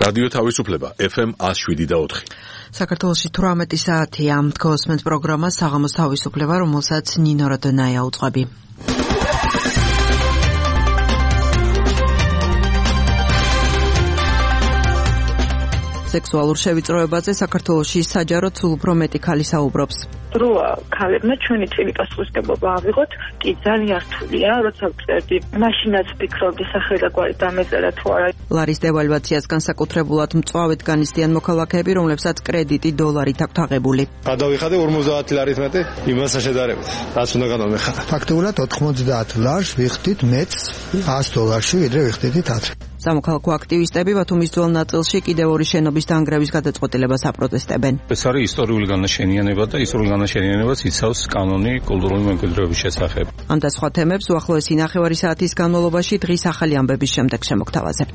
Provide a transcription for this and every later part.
რადიო თავისუფლება FM 107.4. საქართველოში 18 საათია. გოსმენთ პროგრამა საღამოს თავისუფლება, რომელსაც ნინო როდონაია უძღვები. სექსუალურ შევიწროებაზე საქართველოში საჯაროდ სულ უფრო მეტი ქალი საუბრობს. დროა ქალებმა ჩვენი წილი პასუხისმგებლობა ავიღოთ, კი ძალიან რთულია, როცა ვწერდი, მაშინაც ვფიქრობდი სახელგვარი დამეწერა თუ არა. ლარის დევალვაციას განსაკუთრებულად მწვავედ განიცდიან მოქალაქეები, რომლებსაც კრედიტი დოლარით აქვთ აღებული. გადავიხადე 50 ლარით მეტი იმასთან შედარებით. რაც უნდა გადავიხადე. ფაქტობრივად 90 ლარს ვიხდით მეც $100 ვიდრე ვიხდით ათრე. სამოქალაქო აქტივისტები ბათუმის ძველ ნაწილში კიდევ ორი შენობის დანგრევის გადაწყვეტილებას აპროტესტებენ. ეს არის ისტორიული განაშენიანება და ისტორიული განაშენიანებას იცავს კანონი კულტურული მემკვიდრეობის შესახებ. ამ და სხვა თემებს უახლოესი ნახევარი საათის განმავლობაში დღის ახალი ამბების შემდეგ შემოგთავაზებთ.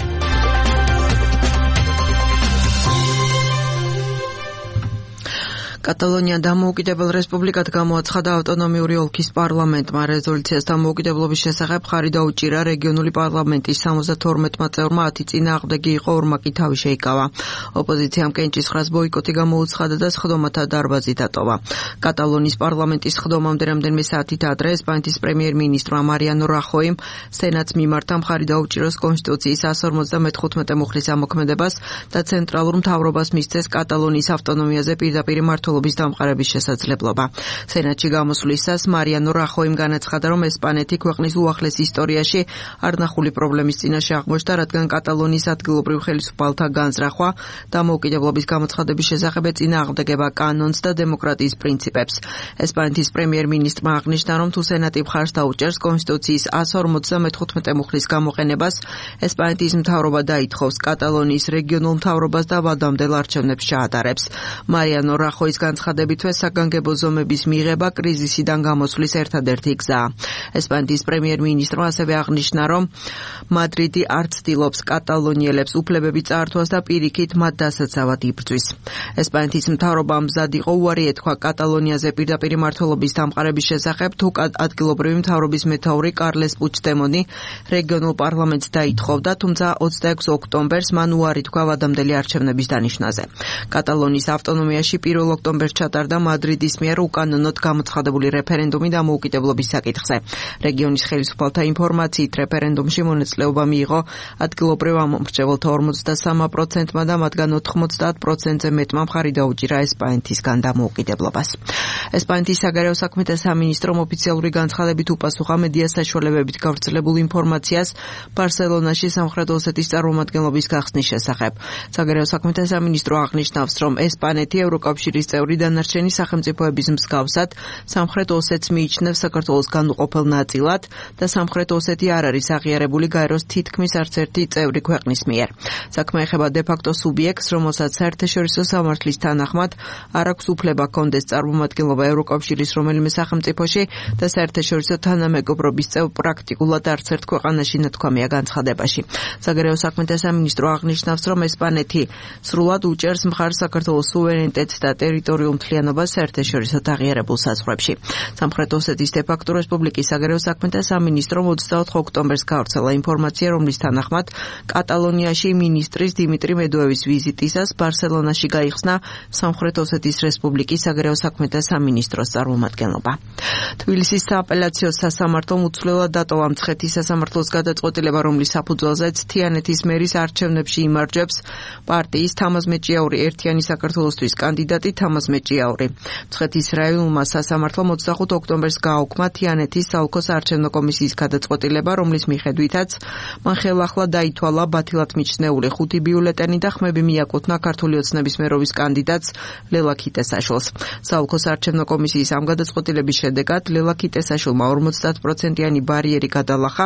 კატალონია დამოუკიდებელ რესპუბლიკად გამოაცხადა ავტონომიური ოლქის პარლამენტმა. რეზოლუციას დამოუკიდებლობის შესახებ ხარი დაუჭირა რეგიონული პარლამენტის 72 წევრმა, 10 წინააღმდეგი იყო, 2 კი თავი შეიკავა. ოპოზიციამ კენჭისყრას ბოიკოტი გამოუცხადა და სხდომათა დარბაზი დატოვა. კატალონიის პარლამენტის სხდომამდე რამდენიმე საათით ადრე ესპანეთის პრემიერ-მინისტრმა მარიანო რახოიმ სენატს მიმართა მხარი დაუჭიროს კონსტიტუციის 155 მუხლის ამოქმედებას და ცენტრალურ მთავრობას მისცეს კატალონიის ავტონომიაზე პირდაპირ მმართველობის დამყარების შესაძლებლობა. სენატში გამოსვლისას მარიანო რახოიმ განაცხადა, რომ ესპანეთი ქვეყნის უახლეს ისტორიაში არნახული პრობლემის წინაშე აღმოჩნდა, რადგან კატალონიის ადგილობრივ ხელისუფალთა განზრახვა დამოუკიდებლობის გამოცხადების შესახებ წინააღმდეგება კანონს და დემოკრატიის პრინციპებს. ესპანეთის პრემიერ-მინისტრმა აღნიშნა, რომ თუ სენატი მხარს დაუჭერს კონსტიტუციის 155 მუხლის გამოყენებას, ესპანეთის მთავრობა დაითხოვს კატალონიის რეგიონულ მთავრობას და ვადამდელ არჩევნებს ჩაატარებს. მარიანო რახოის განცხადებითვე საგანგებო ზომების მიღება კრიზისიდან გამოსვლის ერთადერთი გზაა. ესპანეთის პრემიერ-მინისტრმა ასევე აღნიშნა, რომ მადრიდი არ ცდილობს კატალონიელებს უფლებები წაართვას და პირიქით მათ დასაცავად იბრძვის. ესპანეთის მთავრობამ მზად იყო უარი ეთქვა კატალონიაზე პირდაპირ მმართველობის დამყარების შესახებ, თუ ადგილობრივი მთავრობის მეთაური კარლეს პუჩდემონი რეგიონულ პარლამენტს დაითხოვდა, თუმცა 26 ოქტომბერს მან უარი თქვა ვადამდელი არჩევნების დანიშნაზე. კატალონიის ავტონომიაში 1 ოქტომბერს ჩატარდა მადრიდის მიერ უკანონოდ გამოცხადებული რეფერენდუმი დამოუკიდებლობის საკითხზე. რეგიონის ხელისუფალთა ინფორმაციით რეფერენდუმში მონაწილეობა მიიღო ადგილობრივ ამომრჩეველთა 43%-მა და მათგან 90%-ზე მეტმა მხარი დაუჭირა ესპანეთისგან დამოუკიდებლობას. ესპანეთის საგარეო საქმეთა სამინისტრომ ოფიციალური განცხადებით უპასუხა მედია საშუალებებით გავრცელებულ ინფორმაციას ბარსელონაში სამხრეთ ოსეთის წარმომადგენლობის გახსნის შესახებ. საგარეო საქმეთა სამინისტრო აღნიშნავს, რომ ესპანეთი ევროკავშირის წევრი დანარჩენი სახელმწიფოების მსგავსად სამხრეთ ოსეთს მიიჩნევს საქართველოს განუყოფელ ნაწილად და სამხრეთ ოსეთი არ არის აღიარებული გაეროს თითქმის არც ერთი წევრი ქვეყნის მიერ. საქმე ეხება დე-ფაქტო სუბიექტს, რომელსაც საერთაშორისო სამართლის თანახმად არ აქვს უფლება ჰქონდეს წარმომადგენლობა ევროკავშირის რომელიმე სახელმწიფოში და საერთაშორისო თანამეგობრობის წევრი პრაქტიკულად არც ერთ ქვეყანაში ნათქვამია განცხადებაში. საგარეო საქმეთა სამინისტრო აღნიშნავს, რომ ესპანეთი სრულად უჭერს მხარს საქართველოს სუვერენიტეტს და ტერიტორიულ მთლიანობას საერთაშორისო აღიარებულ საზღვრებში. სამხრეთ ოსეთის დე-ფაქტო რესპუბლიკის საგარეო საქმეთა სამინისტრომ 24 ოქტომბერს გავრცელა ინფორმაცია, რომლის თანახმად კატალონიაში მინისტრის დიმიტრი მედვეევის ვიზიტისას ბარსელონაში გაიხსნა სამხრეთ ოსეთის რესპუბლიკის საგარეო საქმეთა სამინისტროს წარმომადგენლობა. თბილისის სააპელაციო სასამართლომ უცვლელად დატოვა მცხეთის სასამართლოს გადაწყვეტილება, რომლის საფუძველზეც თიანეთის მერის არჩევნებში იმარჯვებს პარტიის თამაზ მეჭიაური ერთიანი საქართველოსთვის კანდიდატი თამაზ მეჭიაური. მცხეთის რაიონულმა სასამართლომ 25 ოქტომბერს გააუქმა თიანეთის საოლქო საარჩევნო კომისიის გადაწყვეტილება, რომლის მიხედვითაც მან ხელახლა დაითვალა ბათილად მიჩნეული 5 ბიულეტენი და ხმები მიაკუთვნა ქართული ოცნების მერობის კანდიდატს ლელა ქიტესაშვილს. საოლქო საარჩევნო კომისიის ამ გადაწყვეტილების შედეგად ლელა ქიტესაშვილმა 50%-იანი ბარიერი გადალახა,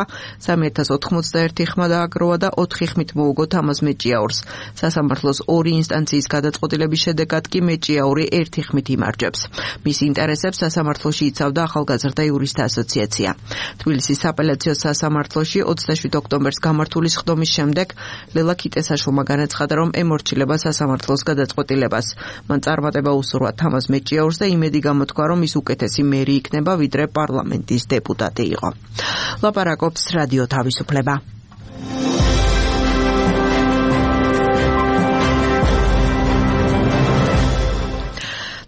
3081 ხმა დააგროვა და 4 ხმით მოუგო თამაზ მეჭიაურს. სასამართლოს ორი ინსტანციის გადაწყვეტილების შედეგად კი მეჭიაური 1 ხმით იმარჯვებს. მის ინტერესებს სასამართლოში იცავდა ახალგაზრდა იურისტთა ასოციაცია. თბილისის აპელაციო სასამართლოში 27 ოქტომბერს გამართული სხდომის შემდეგ ლელა ქიტესაშვილმა განაცხადა, რომ ემორჩილება სასამართლოს გადაწყვეტილებას. მან წარმატება უსურვა თამაზ მეჭიაურს და იმედი გამოთქვა, რომ ის უკეთესი მერი იქნება, ვიდრე პარლამენტის დეპუტატი იყო. ლაპარაკობს რადიო თავისუფლება.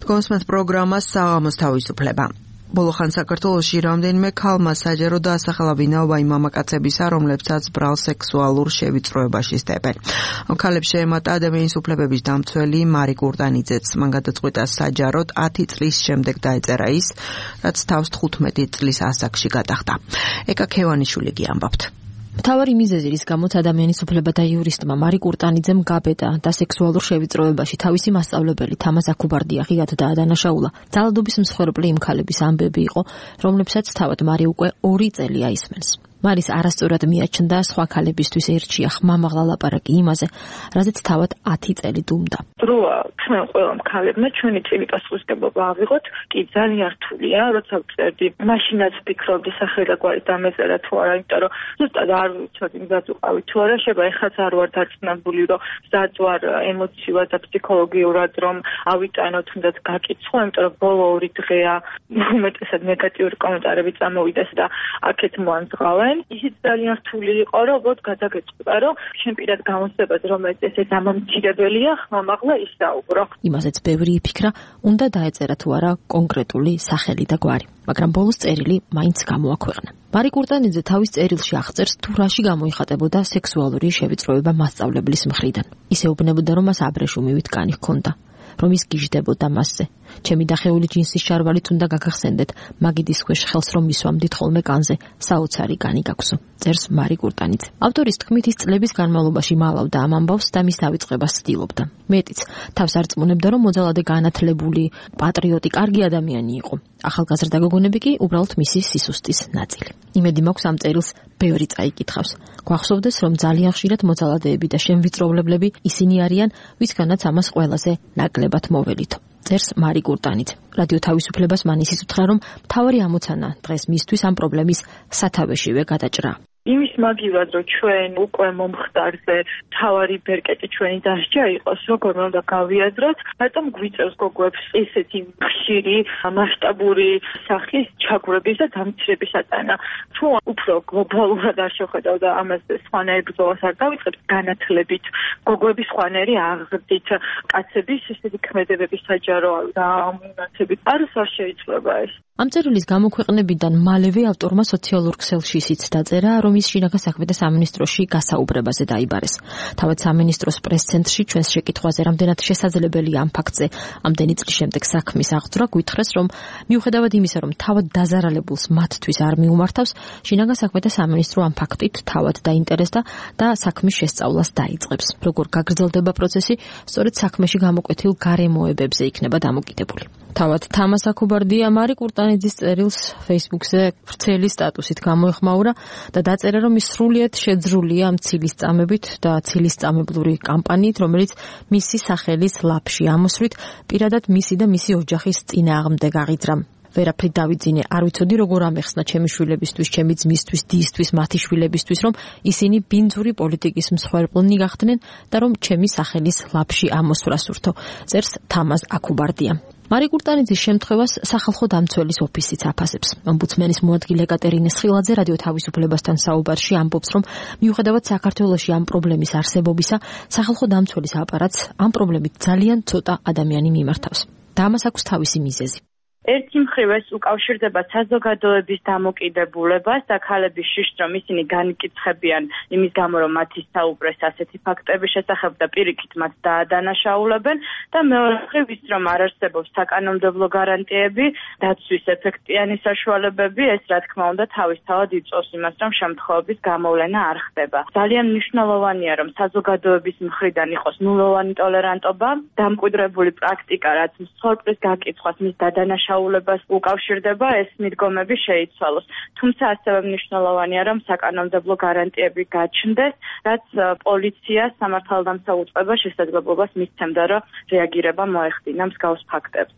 გონსმენთ პროგრამა საღამოს თავისუფლება. ბოლოხან საქართველოში რამდენიმე ქალმა საჯარო დაასახელა ვინაობა იმ მამაკაცებისა, რომლებსაც ბრალ სექსუალურ შევიწროებაში სდებენ. ქალებს შეემატა ადამიანის უფლებების დამცველი მარი კურტანიძეც. მან გადაწყვიტა საჯაროდ 10 წლის შემდეგ დაეწერა ის, რაც თავს 15 წლის ასაკში გადახდა. ეკა ქევანიშვილი გიამბობთ. მთავარი მიზეზი, რის გამოც ადამიანის უფლებათა იურისტმა მარი კურტანიძემ გაბედა და სექსუალურ შევიწროებაში თავისი მასწავლებელი თამაზ აქუბარდია ღიად დაადანაშაულა. ძალადობის მსხვერპლი იმ ქალების ამბები იყო, რომლებსაც თავად მარი უკვე 2 წელი აისმენს. მარის არასწორად მიაჩნდა სხვა ქალებისთვის ერთშია ხმამაღლა ლაპარაკი იმაზე, რაზეც თავად 10 წელი დუმდა. დროა ჩვენ ყველამ ქალებმა ჩვენი წილი პასუხისმგებლობა ავიღოთ, კი ძალიან რთულია, როცა ვწერდი, მაშინაც ვფიქრობდი სახელგვარი დამეწერა თუ არა, იმიტომ რომ ზუსტად არ ვიცოდი მზად უყავი თუ არა, შეიძლება ეხლაც არ ვარ დარწმუნებული, რომ მზად ვარ ემოციურად და ფსიქოლოგიურად, რომ ავიტანო თუნდაც გაკითხვა, იმიტომ რომ ბოლო 2 დღეა უმეტესად ნეგატიური კომენტარები წამოვიდეს და აქეთ მოანძღავენ. ისიც ძალიან რთული იყო, რომ უბრალოდ გადაგეწყვიტა, რომ შენ პირად გამოსწრებას, რომელიც ესე დამამცირებელია, ხმამაღლა ისაუბრო. იმაზეც ბევრი იფიქრა, უნდა დაეწერა თუ არა კონკრეტული სახელი და გვარი, მაგრამ ბოლოს წერილი მაინც გამოაქვეყნა. მარი კურტანიძე თავის წერილში აღწერს, თუ რაში გამოიხატებოდა სექსუალური შევიწროება მასწავლებლის მხრიდან. ისე უბნებოდა, რომ მას აბრეშუმივით კანი ჰქონდა, რომ ის გიჟდებოდა მასზე. ჩემი დახეული ჯინსის შარვალით უნდა გაგახსენდეთ, მაგიდის ქვეშ ხელს რომ მისვამდით ხოლმე კანზე, საოცარი კანი გაქვსო, წერს მარი კურტანიძე. ავტორის თქმით, ის წლების განმავლობაში მალავდა ამ ამბავს და მის დავიწყებას ცდილობდა. მეტიც, თავს არწმუნებდა, რომ მოძალადე განათლებული, პატრიოტი, კარგი ადამიანი იყო. ახალგაზრდა გოგონები კი უბრალოდ მისი სისუსტის ნაწილი. იმედი მაქვს ამ წერილს ბევრი წაიკითხავს. გვახსოვდეს, რომ ძალიან ხშირად მოძალადეები და შემვიწროვლებლები ისინი არიან, ვისგანაც ამას ყველაზე ნაკლებად მოველითო. წერს მარი კურტანიძე. რადიო თავისუფლებას მან ისიც უთხრა, რომ მთავარი ამოცანა დღეს მისთვის ამ პრობლემის სათავეშივე გადაჭრა. იმის მაგივრად, რომ ჩვენ უკვე მომხდარზე თავარი ბერკეტი ჩვენი დასჯა იყოს, როგორ უნდა გავიაზროთ, რატომ გვიწევს გოგოებს ესეთი ხშირი, მასშტაბური სახის ჩაგვრების და დამცირების ატანა. თუ უფრო გლობალურად არ შევხედავ და ამას სხვანაირ ბრძოლას არ დავიწყებთ, განათლებით, გოგოების სხვანაირი აღზრდით, კაცების ესეთი ქმედებების საჯარო დაამონაცებით არ შეიძლება ეს. ამ წერილის გამოქვეყნებიდან მალევე ავტორმა სოციალურ ქსელში ისიც დაწერა, რომ ის შინაგან საქმეთა სამინისტროში გასაუბრებაზე დაიბარეს. თავად სამინისტროს პრეს-ცენტრში ჩვენს შეკითხვაზე, რამდენად შესაძლებელია ამ ფაქტზე ამდენი წლის შემდეგ საქმის აღძვრა, გვითხრეს, რომ მიუხედავად იმისა, რომ თავად დაზარალებულს მათთვის არ მიუმართავს, შინაგან საქმეთა სამინისტრო ამ ფაქტით თავად დაინტერესდა და საქმის შესწავლას დაიწყებს. როგორ გაგრძელდება პროცესი, სწორედ საქმეში გამოკვეთილ გარემოებებზე იქნება დამოკიდებული. თავად თამაზ აქუბარდია მარი კურტანიძის წერილს Facebook-ზე ვრცელი სტატუსით გამოეხმაურა და დაწერა, რომ ის სრულიად შეძრულია მცილის წამებით და ცილისწამებლური კამპანიით, რომელიც მისი სახელის ლაფში ამოსვლით პირადად მისი და მისი ოჯახის წინააღმდეგ აღიძრა. ვერაფრით დავიძინე, არ ვიცოდი როგორ ამეხსნა ჩემი შვილებისთვის, ჩემი ძმისთვის, დისთვის, მათი შვილებისთვის, რომ ისინი ბინძური პოლიტიკის მსხვერპლნი გახდნენ და რომ ჩემი სახელის ლაფში ამოსვლას ურთო, წერს თამაზ აქუბარდია. მარი კურტანიძის შემთხვევას სახალხო დამცველის ოფისიც აფასებს. ომბუდსმენის მოადგილე ეკატერინე სხილაძე რადიო თავისუფლებასთან საუბარში ამბობს, რომ მიუხედავად საქართველოში ამ პრობლემის არსებობისა, სახალხო დამცველის აპარატს ამ პრობლემით ძალიან ცოტა ადამიანი მიმართავს. და ამას აქვს თავისი მიზეზი. ერთი მხრივ ეს უკავშირდება საზოგადოების დამოკიდებულებას და ქალების შიშს, რომ ისინი განიკითხებიან იმის გამო, რომ მათი საუბრეს ასეთი ფაქტების შესახებ და პირიქით მათ დაადანაშაულებენ და მეორე მხრივ ის, რომ არ არსებობს საკანონმდებლო გარანტიები, დაცვის ეფექტიანი საშუალებები, ეს რა თქმა უნდა თავისთავად იწვევს იმას, რომ შემთხვევების გამოვლენა არ ხდება. ძალიან მნიშვნელოვანია, რომ საზოგადოების მხრიდან იყოს ნულოვანი ტოლერანტობა, დამკვიდრებული პრაქტიკა, რაც მსხვერპლის გაკითხვას, მის დადანაშაულებას უკავშირდება, ეს მიდგომები შეიცვალოს. თუმცა ასევე მნიშვნელოვანია, რომ საკანონმდებლო გარანტიები გაჩნდეს, რაც პოლიციას სამართალდამცავ უწყებას შესაძლებლობას მისცემდა, რომ რეაგირება მოეხდინა მსგავს ფაქტებზე.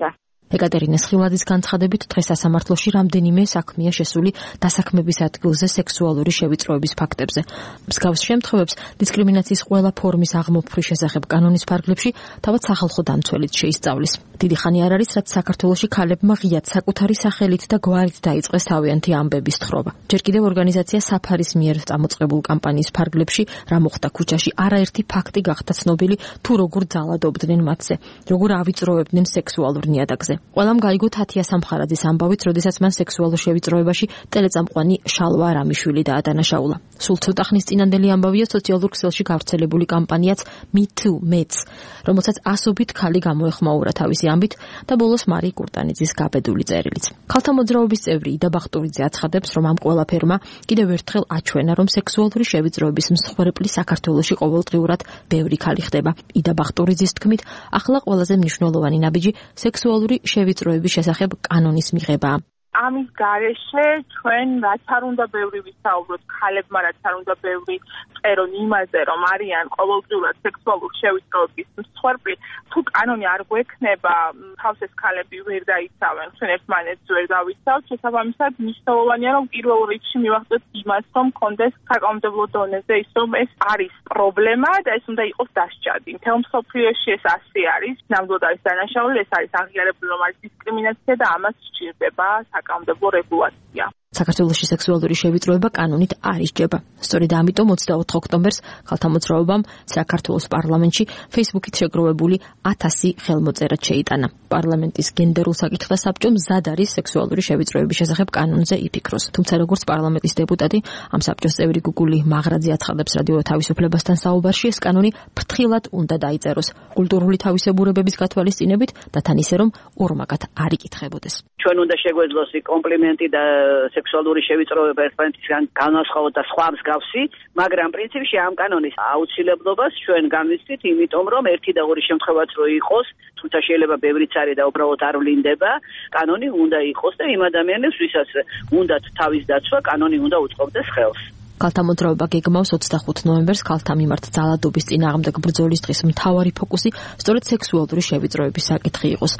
ეკატერინე სხილაძის განცხადებით, დღეს სასამართლოში რამდენიმე საქმეა შესული დასაქმების ადგილზე სექსუალური შევიწროების ფაქტებზე. მსგავს შემთხვევებს დისკრიმინაციის ყველა ფორმის აღმოფხრის შესახებ კანონის ფარგლებში თავად სახალხო დამცველიც შეისწავლის. დიდი ხანი არ არის, რაც საქართველოში ქალებმა ღიად საკუთარი სახელით და გვარით დაიწყეს თავიანთი ამბების თხრობა. ჯერ კიდევ ორგანიზაცია საფარის მიერ წამოწყებულ კამპანიის ფარგლებში რა მოხდა ქუჩაში, არაერთი ფაქტი გახდა ცნობილი თუ როგორ ძალადობდნენ მათზე, როგორ ავიწროვებდნენ სექსუალურ ნიადაგზე. ყველამ გაიგო თათია სამხარაძის ამბავით, როდესაც მან სექსუალურ შევიწროებაში ტელეწამყვანი შალვა არამიშვილი დაადანაშაულა. სულ ცოტა ხნის წინანდელი ამბავია სოციალურ ქსელში გავრცელებული კამპანიაც Me Too Mets, რომელსაც ასობით ქალი გამოეხმაურა თავისი ამბით და ბოლოს მარი კურტანიძის გაბედული წერილიც. ქალთა მოძრაობის წევრი იდა ბახტურიძე აცხადებს, რომ ამ ყველაფერმა კიდევ ერთხელ აჩვენა, რომ სექსუალური შევიწროების მსხვერპლი საქართველოში ყოველდღიურად ბევრი ქალი ხდება. იდა ბახტურიძის თქმით, ახლა ყველაზე მნიშვნელოვანი ნაბიჯი სექსუალური შევიწროების შესახებ კანონის მიღებაა. ამის გარეშე ჩვენ რაც არ უნდა ბევრი ვისაუბროთ, ქალებმა რაც არ უნდა ბევრი წერონ იმაზე, რომ არიან ყოველდღიურად სექსუალურ შევიწროების მსხვერპლი, თუ კანონი არ გვექნება, თავს ეს ქალები ვერ დაიცავენ, ჩვენ ერთმანეთს ვერ დავიცავთ, შესაბამისად მნიშვნელოვანია, რომ პირველ რიგში მივახდეთ იმას, რომ კონდეს საკანონმდებლო დონეზე ის, რომ ეს არის პრობლემა და ეს უნდა იყოს დასჯადი. მთელ მსოფლიოში ეს ასე არის, ნამდვილად არის დანაშაული, ეს არის აღიარებული, რომ არის დისკრიმინაცია და ამას სჭირდება საკანონმდებლო რეგულაცია. საქართველოში სექსუალური შევიწროება კანონით არ ისჯება. სწორედ ამიტომ 24 ოქტომბერს ქალთა მოძრაობამ საქართველოს პარლამენტში Facebook-ით შეგროვებული 1000 ხელმოწერა შეიტანა. პარლამენტის გენდერულ საკითხთა საბჭომ მზად არის სექსუალური შევიწროების შესახებ კანონზე იფიქროს. თუმცა როგორც პარლამენტის დეპუტატი, ამ საბჭოს წევრი გუგული მაღრაძე აცხადებს რადიო თავისუფლებასთან საუბარში, ეს კანონი ფრთხილად უნდა დაიწეროს კულტურული თავისებურებების გათვალისწინებით და თან ისე რომ ორმაგად არ იკითხებოდეს. ჩვენ უნდა შეგვეძლოს კომპლიმენტი და სექსუალური შევიწროება ერთმანეთისგან განასხვავოთ და სხვა მსგავსი, მაგრამ პრინციპში ამ კანონის აუცილებლობას ჩვენ განვიცდით, იმიტომ რომ ერთი და ორი შემთხვევაც რო იყოს, თუმცა შეიძლება ბევრიც არის და უბრალოდ არ ვლინდება, კანონი უნდა იყოს და იმ ადამიანებს, ვისაც უნდათ თავის დაცვა, კანონი უნდა უწყობდეს ხელს. ქალთა მოძრაობა გეგმავს 25 ნოემბერს ქალთა მიმართ ძალადობის წინააღმდეგ ბრძოლის დღის მთავარი ფოკუსი სწორედ სექსუალური შევიწროების საკითხი იყოს.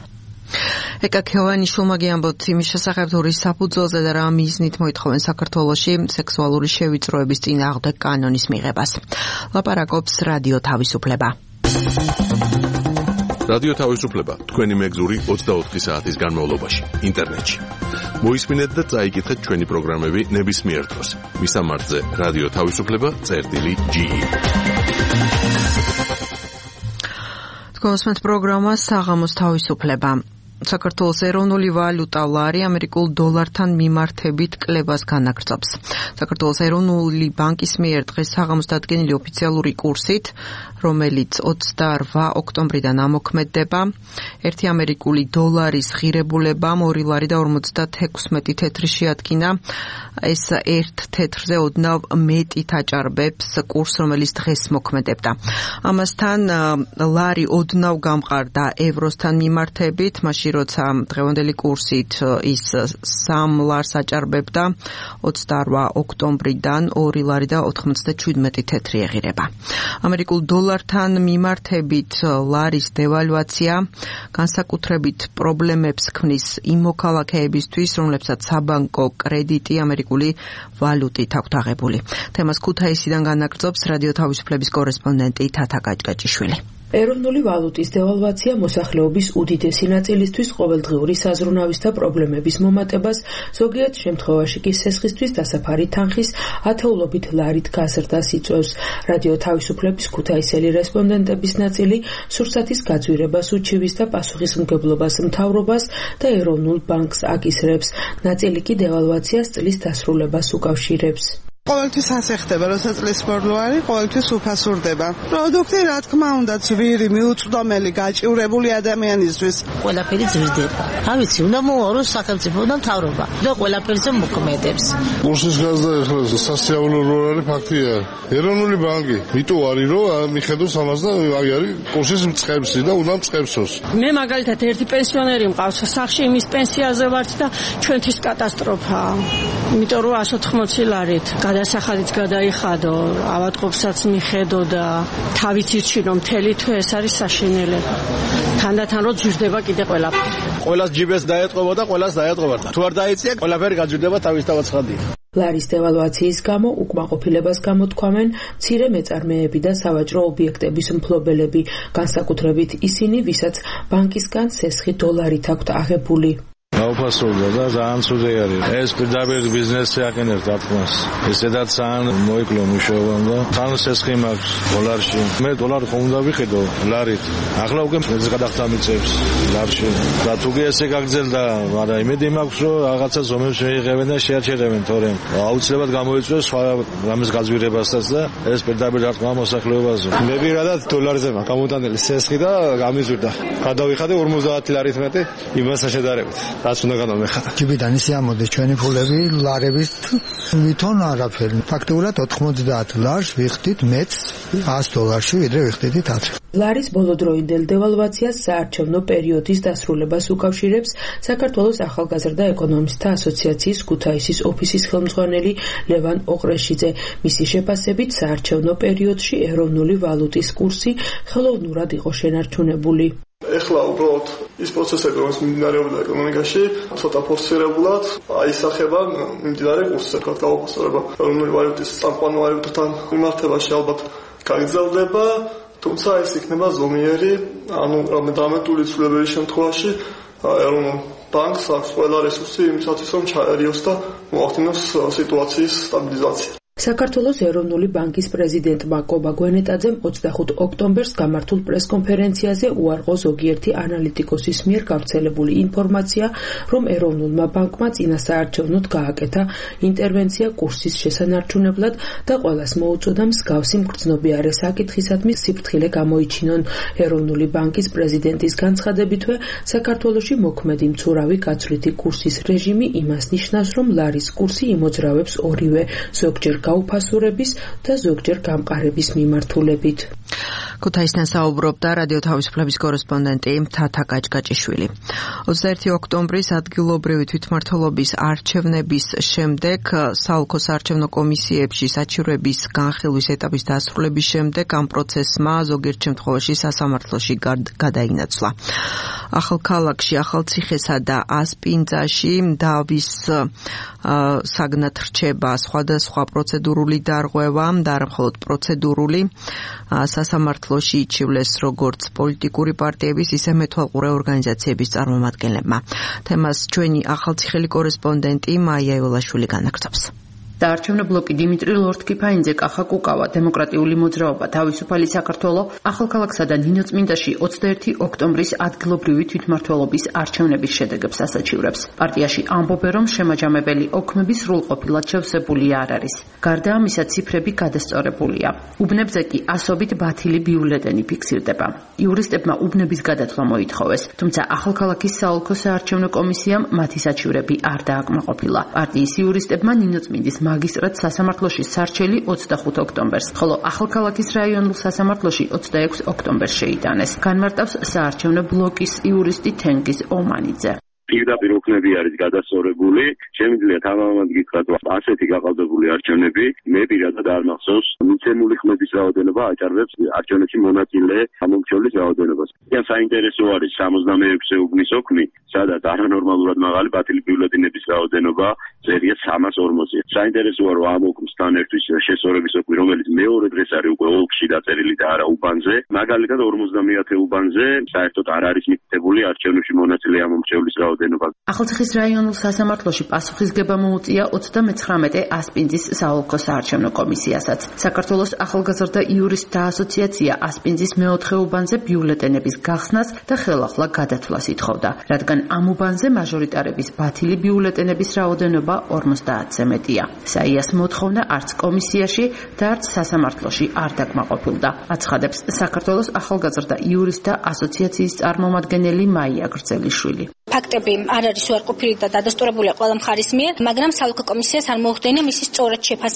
ეკა ქევანიშვილმა გიამბოთ იმის შესახებ, თუ რის საფუძველზე და რა მიზნით მოითხოვენ საქართველოში სექსუალური შევიწროების წინააღმდეგ კანონის მიღებას. ლაპარაკობს რადიო თავისუფლება. რადიო თავისუფლება თქვენი მეგზური 24 საათის განმავლობაში ინტერნეტში. მოისმინეთ და წაიკითხეთ ჩვენი პროგრამები ნებისმიერ დროს. მისამართზე რადიო თავისუფლება.ge. თქვენს პროგრამა საღამოს თავისუფლება. საქართველოს ეროვნული ვალუტა ლარი ამერიკულ დოლართან მიმართებით კლებას განაგრძობს. საქართველოს ეროვნული ბანკის მიერ დღეს საღამოს დადგენილი ოფიციალური კურსით, რომელიც 28 ოქტომბრიდან ამოქმედდება, ერთი ამერიკული დოლარის ღირებულებამ 2 ლარი და 56 თეთრი შეადგინა. ეს ერთ თეთრზე ოდნავ მეტით აჭარბებს კურსს, რომელიც დღეს მოქმედებდა. ამასთან ლარი ოდნავ გამყარდა ევროსთან მიმართებით, მაშინ როცა დღევანდელი კურსით ის 3 ლარს აჭარბებდა, 28 ოქტომბრიდან 2 ლარი და 97 თეთრი ეღირება. ამერიკულ დოლართან მიმართებით ლარის დევალვაცია განსაკუთრებით პრობლემებს ქმნის იმ მოქალაქეებისთვის, რომლებსაც საბანკო კრედიტი ამერიკული ვალუტით აქვთ აღებული. თემას ქუთაისიდან განაგრძობს რადიო თავისუფლების კორესპონდენტი თათა გაჭგაჭიშვილი. ეროვნული ვალუტის დევალვაცია მოსახლეობის უდიდესი ნაწილისთვის ყოველდღიური საზრუნავის და პრობლემების მომატებას, ზოგიერთ შემთხვევაში კი სესხისთვის დასაფარი თანხის ათეულობით ლარით გაზრდას იწვევს. რადიო თავისუფლების ქუთაისელი რესპონდენტების ნაწილი სურსათის გაძვირებას უჩივის და პასუხისმგებლობას მთავრობას და ეროვნულ ბანკს აკისრებს. ნაწილი კი დევალვაციას წლის დასრულებას უკავშირებს. ყოველთვის ასე ხდება, როცა წლის ბოლო არის, ყოველთვის უფასურდება. პროდუქტი, რა თქმა უნდა, ძვირი, მიუწვდომელი, გაჭირებული ადამიანისთვის. ყველაფერი ძვირდება. რა ვიცი, უნდა მოუაროს სახელმწიფო და მთავრობა და ყველაფერზე მოქმედებს. კურსის გაზრდა ახლა სასიაულო როლი ფაქტია. ეროვნული ბანკი მიტო არის, რომ მიხედოს ამას და არის კურსის მწყებსი და უნდა მწყებსოს. მე მაგალითად ერთი პენსიონერი მყავს, სახში იმის პენსიაზე ვართ და ჩვენთვის კატასტროფაა. იმიტომ რომ 180 ლარით გადასახადიც გადაიხადო, ავადმყოფსაც მიხედო და თავით იცი რომ მთელი თვე ეს არის საშინელება. თანდათან რომ ძირდება კიდე ყველაფერი. ყველას ჯიბეს დაეტყობა და ყველას დაეტყობა. თუ არ დაიწია, ყველაფერი გაძვირდება თავისთავად ცხადია. ლარის დევალვაციის გამო უკმაყოფილებას გამოთქვამენ მცირე მეწარმეები და სავაჭრო ობიექტების მფლობელები, განსაკუთრებით ისინი, ვისაც ბანკისგან სესხი დოლარით აქვთ აღებული. გაუფასოვდა და ძალიან ცუდი არის. ეს პირდაპირ ბიზნესზე აკენებს დათქმას. ესედაც ძალიან მოიკლო მუშაობამ და თან სესხი მაქვს დოლარში. მე დოლარი ხომ უნდა ვიყიდო ლარით. ახლა უკვე მეც გადახდა მიწევს ლარში. და თუგე ესე გაგრძელდა, მაგრამ იმედი მაქვს რომ რაღაცა ზომებს შეიღებენ და შეაჩერებენ, თორემ აუცილებლად გამოიწვევს სხვა რამის გაძვირებასაც და ეს პირდაპირ დათქმა მოსახლეობაზე. მე პირადად დოლარზე მაქვს გამოტანილი სესხი და გამიზვირდა. გადავიხადე 50 ლარით მეტი იმასთან შედარებით. რაც უნდა განამეხატა. ჯიბიდან ისე ამოდის ჩვენი ფულები ლარებით ვითონ არაფერი. ფაქტობრივად 90 ლარს ვიხდით მეც 100 დოლარში ვიდრე ვიხდით 10. ლარის ბოლოდროინდელ დევალვაციას საარჩევნო პერიოდის დასრულებას უკავშირებს საქართველოს ახალგაზრდა ეკონომისტთა ასოციაციის ქუთაისის ოფისის ხელმძღვანელი ლევან ოყრეშიძე. მისი შეფასებით საარჩევნო პერიოდში ეროვნული ვალუტის კურსი ხელოვნურად იყო შენარჩუნებული. ეხლა უბრალოდ ის პროცესები, რომელიც მიმდინარეობდა ეკონომიკაში, ცოტა ფორსირებულად აისახება მიმდინარე კურსზე, თქვა გაუფასება. ეროვნული ვალუტის წამყვან ვალუტთან მიმართებაში ალბათ გაგრძელდება, თუმცა ეს იქნება ზომიერი, ანუ დამეტული ცვლილებების შემთხვევაში ეროვნულ ბანკს აქვს ყველა რესურსი იმისათვის, რომ ჩაერიოს და მოახდინოს სიტუაციის სტაბილიზაცია. საქართველოს ეროვნული ბანკის პრეზიდენტმა კობა გვენეტაძემ 25 ოქტომბერს გამართულ პრესკონფერენციაზე უარყო ზოგიერთი ანალიტიკოსის მიერ გავრცელებული ინფორმაცია, რომ ეროვნულმა ბანკმა წინასაარჩევნოდ გააკეთა ინტერვენცია კურსის შესანარჩუნებლად და ყველას მოუწოდა მსგავსი მგრძნობიარე საკითხისადმი სიფრთხილე გამოიჩინონ. ეროვნული ბანკის პრეზიდენტის განცხადებითვე საქართველოში მოქმედი მცურავი გაცვლითი კურსის რეჟიმი იმას ნიშნავს, რომ ლარის კურსი იმოძრავებს ორივე, ზოგჯერ გაუფასურების და ზოგჯერ გამყარების მიმართულებით. ქუთაისთან საუბრობდა რადიო თავისუფლების კორესპონდენტი თათა კაჭკაჭიშვილი. 21 ოქტომბრის ადგილობრივი თვითმმართველობის არჩევნების შემდეგ საოლქო საარჩევნო კომისიებში საჩივრების განხილვის ეტაპის დასრულების შემდეგ ამ პროცესმა ზოგიერთ შემთხვევაში სასამართლოში გადაინაცვლა. ახალქალაქში, ახალციხესა და ასპინძაში დავის საგნად რჩება სხვადასხვა პროცედურული დარღვევა და არა მხოლოდ პროცედურული. სასამართლოში იჩივლეს როგორც პოლიტიკური პარტიების, ისე მეთვალყურე ორგანიზაციების წარმომადგენლებმა. თემას ჩვენი ახალციხელი კორესპონდენტი მაია ევოლაშვილი განაგრძობს. საარჩევნო ბლოკი დიმიტრი ლორთქიფაინძე, კახა კუკავა, დემოკრატიული მოძრაობა, თავისუფალი საქართველო, ახალქალაქსა და ნინოწმინდაში 21 ოქტომბრის ადგილობრივი თვითმმართველობის არჩევნების შედეგებს ასაჩივრებს. პარტიაში ამბობენ, რომ შემაჯამებელი ოქმები სრულყოფილად შევსებული არ არის. გარდა ამისა, ციფრები გადასწორებულია. უბნებზე კი ასობით ბათილი ბიულეტენი ფიქსირდება. იურისტებმა უბნების გადათვლა მოითხოვეს, თუმცა ახალქალაქის საოლქო საარჩევნო კომისიამ მათი საჩივრები არ დააკმაყოფილა. პარტიის იურისტებმა ნინოწმინდის მაგისტრატ სასამართლოში სარჩელი 25 ოქტომბერს, ხოლო ახალქალაქის რაიონულ სასამართლოში 26 ოქტომბერს შეიტანეს. განმარტავს საარჩევნო ბლოკის იურისტი თენგიზ ომანიძე. პირდაპირ უქმები არის გადასწორებული, შემიძლია თამამად გითხრათ, ასეთი გაყალბებული არჩევნები მე პირადად არ მახსოვს. მიცემული ხმების რაოდენობა აჭარბებს არჩევნებში მონაწილე ამომრჩევლის რაოდენობას. ძალიან საინტერესო არის 66 უბნის ოქმი, სადაც არანორმალურად მაღალი ბათილი ბიულეტენების რაოდენობა წერია 340. საინტერესოა, რომ ამ ოქმსთან ერთის შესწორების ოქმი, რომელიც მეორე დღეს არის უკვე ოლქში დაწერილი და არა უბანზე, მაგალითად 50 უბანზე საერთოდ არ არის მითითებული არჩევნებში მონაწილე ამომრჩევლის რაოდენობა. ახალციხის რაიონულ სასამართლოში პასუხისგება მოუწია 39 ასპინძის საოლქო საარჩევნო კომისიასაც. საქართველოს ახალგაზრდა იურისტთა ასოციაცია ასპინძის მეოთხე უბანზე ბიულეტენების გახსნას და ხელახლა გადათვლას ითხოვდა, რადგან ამ უბანზე მაჟორიტარების ბათილი ბიულეტენების რაოდენობა 50-ზე მეტია. საიას მოთხოვნა არც კომისიაში და არც სასამართლოში არ დაკმაყოფილდა. აცხადებს საქართველოს ახალგაზრდა იურისტთა ასოციაციის წარმომადგენელი მაია გრძელიშვილი. ფაქტები არ არის უარყოფილი და დადასტურებულია ყველა მხარის მიერ, მაგრამ საოლქო კომისიას არ მოუხდენია მისი სწორად შეფასება.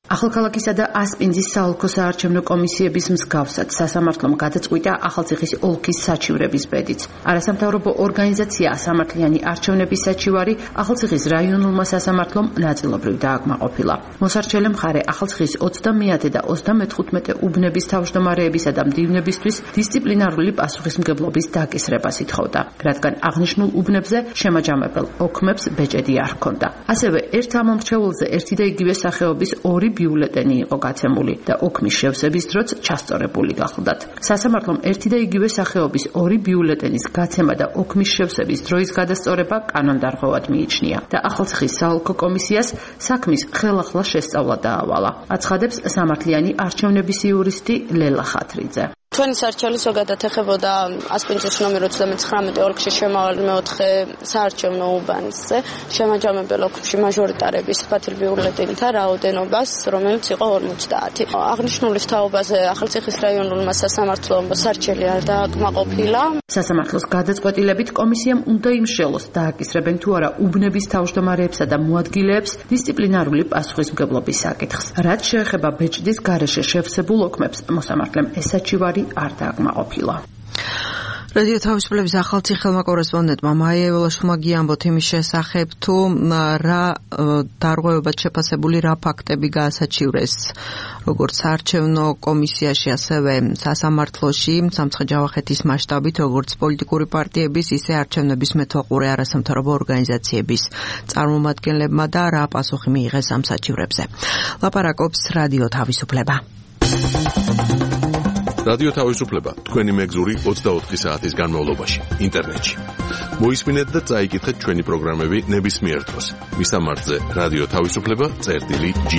ახალქალაქისა და ასპინძის საოლქო საარჩევნო კომისიების მსგავსად სასამართლომ გადაწყვიტა ახალციხის ოლქის საჩივრების ბედიც. არასამთავრობო ორგანიზაცია სამართლიანი არჩევნების საჩივარი ახალციხის რაიონულმა სასამართლომ ნაწილობრივ დააკმაყოფილა. მოსარჩელე მხარე ახალციხის 30-ე და 35-ე უბნების თავმჯდომარეებისა და მდივნებისთვის დისციპლინარული პასუხისმგებლობის დაკისრებას ითხოვდა, რადგან აღნიშნულ უბნებზე შემაჯამებელ ოქმებს ბეჭედი არ ჰქონდა. ასევე ერთ ამომრჩეულზე ერთი და იგივე სახეობის ორი ბიულეტენი იყო გაცემული და ოქმის შევსების დროც ჩასწორებული გახლდათ. სასამართლომ ერთი და იგივე სახეობის ორი ბიულეტენის გაცემა და ოქმის შევსების დროის გადასწორება კანონდარღვევად მიიჩნია და ახალციხის საოლქო კომისიას საქმის ხელახლა შესწავლა დაავალა. აცხადებს სამართლიანი არჩევნების იურისტი ლელა ხათრიძე. ჩვენი სარჩელი ზოგადად ეხებოდა ასპინძის ნომერ 39 ოლქში შემავალი მეოთხე საარჩევნო უბანზე შემაჯამებელ ოქმში მაჟორიტარების პატრიბიულეტინთა რაოდენობას, რომელიც იყო 50. აღნიშნულის თაობაზე ახალციხის რაიონულმა სასამართლომ სარჩელი არ დააკმაყოფილა. სასამართლოს გადაწყვეტილებით კომისიამ უნდა იმშელოს დააკისრებენ თუ არა უბნების თავმჯდომარეებსა და მოადგილეებს დისციპლინარული პასუხისმგებლობის საკითხს. რაც შეეხება ბეჭდის გარეშე შევსებულ ოქმებს, მოსამართლემ ეს საჩივარი არ დააკმაყოფილა. რადიო თავისუფლების ახალციხელმა კორესპონდენტმა მაია ეველაშვილმა გიამბოთ იმის შესახებ, თუ რა დარღვევებად შეფასებული რა ფაქტები გაასაჩივრეს როგორც საარჩევნო კომისიაში, ასევე სასამართლოში სამცხე-ჯავახეთის მასშტაბით, როგორც პოლიტიკური პარტიების, ისე არჩევნების მეთვალყურე არასამთავრობო ორგანიზაციების წარმომადგენლებმა და რა პასუხი მიიღეს ამ საჩივრებზე. ლაპარაკობს რადიო თავისუფლება. რადიო თავისუფლება თქვენი მეგზური 24 საათის განმავლობაში ინტერნეტში. მოისმინეთ და წაიკითხეთ ჩვენი პროგრამები ნებისმიერ დროს. მისამართზე რადიო თავისუფლება.ge.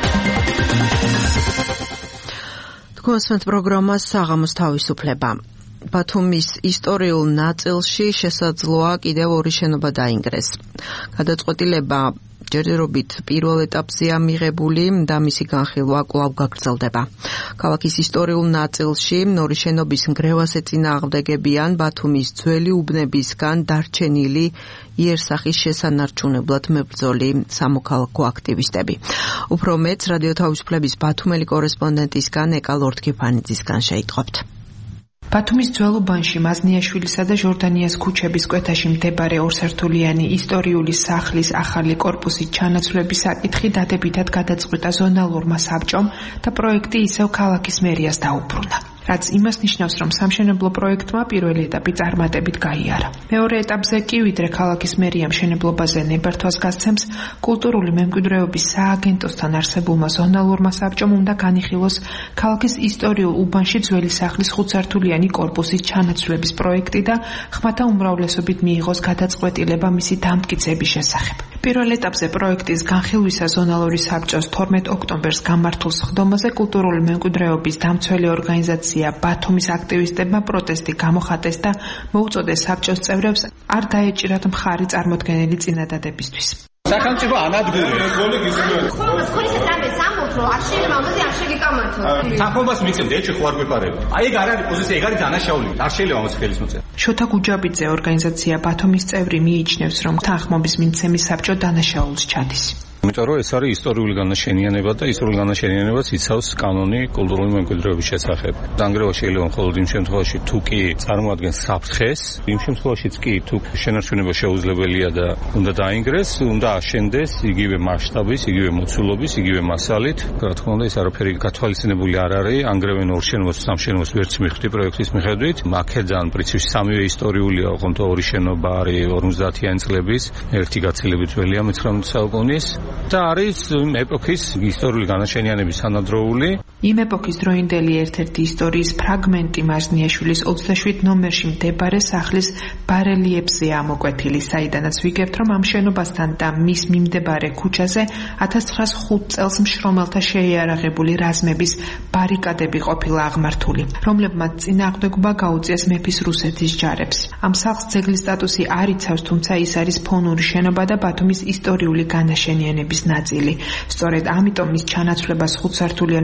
თქვენს პროგრამას საღამოს თავისუფლება. ბათუმის ისტორიულ ნაწილში შესაძლოა კიდევ ორი შენობა დაინგრეს. გადაწყვეტილება ჯერჯერობით პირველ ეტაპზეა მიღებული და მისი განხილვა კვლავ გაგრძელდება. ქალაქის ისტორიულ ნაწილში ორი შენობის ნგრევას ეწინააღმდეგებიან ბათუმის ძველი უბნებისგან დარჩენილი იერსახის შესანარჩუნებლად მებრძოლი სამოქალაქო აქტივისტები. უფრო მეტს რადიო თავისუფლების ბათუმელი კორესპონდენტისგან ეკა ლორთქიფანიძისგან შეიტყობთ. ბათუმის ძველ უბანში მაზნიაშვილისა და ჟორდანიას ქუჩების კვეთაში მდებარე ორსართულიანი ისტორიული სახლის ახალი კორპუსის ჩანაცვლების საკითხი დადებითად გადაწყვიტა ზონალურმა საბჭომ და პროექტი ისევ ქალაქის მერიას დაუბრუნდა. რაც იმას ნიშნავს, რომ სამშენებლო პროექტმა პირველი ეტაპი წარმატებით გაიარა. მეორე ეტაპზე კი, ვიდრე ქალაქის მერიამ მშენებლობაზე ნებართვას გასცემს, კულტურული მემკვიდრეობის სააგენტოსთან არსებულმა ზონალურმა საბჭომ უნდა განიხილოს ქალაქის ისტორიულ უბანში ძველი სახლის 5-სართულიანი კორპუსის ჩანაცვლების პროექტი და ხმათა უმრავლესობით მიიღოს გადაწყვეტილება მისი დამტკიცების შესახებ. პირველ ეტაპზე პროექტის განხილვისა ზონალური საბჭოს 12 ოქტომბერს გამართულ სხდომაზე კულტურული მემკვიდრეობის დამცველი ორგანიზაცია ბათუმის აქტივისტებმა პროტესტი გამოხატეს და მოუწოდეს საბჭოს წევრებს არ დაეჭირათ მხარი წარმოქმნილი წინადადებისთვის. სახელმწიფო ანადგურებს. თანხმობას მიწევთ, ეჭვი ხო არ გვეპარება. აი ეგ არ არის პოზიცია, ეგ არის დანაშაული. არ შეიძლება ამას ხელის მოწერა. შოთა გუჯაბიძე ორგანიზაცია ბათუმის წევრი მიიჩნევს, რომ თანხმობის მიცემის საბჭო დანაშაულს ჩადის. იმიტომ რომ ეს არის ისტორიული განაშენიანება და ისტორიული განაშენიანებას იცავს კანონი კულტურული მემკვიდრეობის შესახებ. დანგრევა შეიძლება მხოლოდ იმ შემთხვევაში, თუ კი წარმოადგენს საფრთხეს, იმ შემთხვევაშიც კი თუ შენარჩუნება შეუძლებელია და უნდა დაინგრეს, უნდა აშენდეს იგივე მასშტაბის, იგივე მოცულობის, იგივე მასალით. რა თქმა უნდა, ეს არაფერი გათვალისწინებული არ არის. ანგრევენ ორ შენობას, სამ შენობას ვერც მიხდი პროექტის მიხედვით. მაქედან პრინციპში სამივე ისტორიულია, ოღონდ ორი შენობა არის 50-იანი წლების, ერთი გაცილებით ველია 19 საუკუნის. და არის ეპოქის ისტორიული განაშენიანების თანადროული. იმ ეპოქის დროინდელი ერთ-ერთი ისტორიის ფრაგმენტი მაზნიაშვილის 27 ნომერში მდებარე სახლის ბარელიეფზე ამოკვეთილი, საიდანაც ვიგებთ, რომ ამ შენობასთან და მის მიმდებარე ქუჩაზე 1905 წელს მშრომელთა შეიარაღებული რაზმების ბარიკადები ყოფილა აღმართული, რომლებმაც წინააღმდეგობა გაუწიეს მეფის რუსეთის ჯარებს. ამ სახლს ძეგლის სტატუსი არ იცავს, თუმცა ის არის ფონური შენობა და ბათუმის ისტორიული განაშენიანების ნაწილი. სწორედ ამიტომ მის ჩანაცვლებას 5-სართულიანი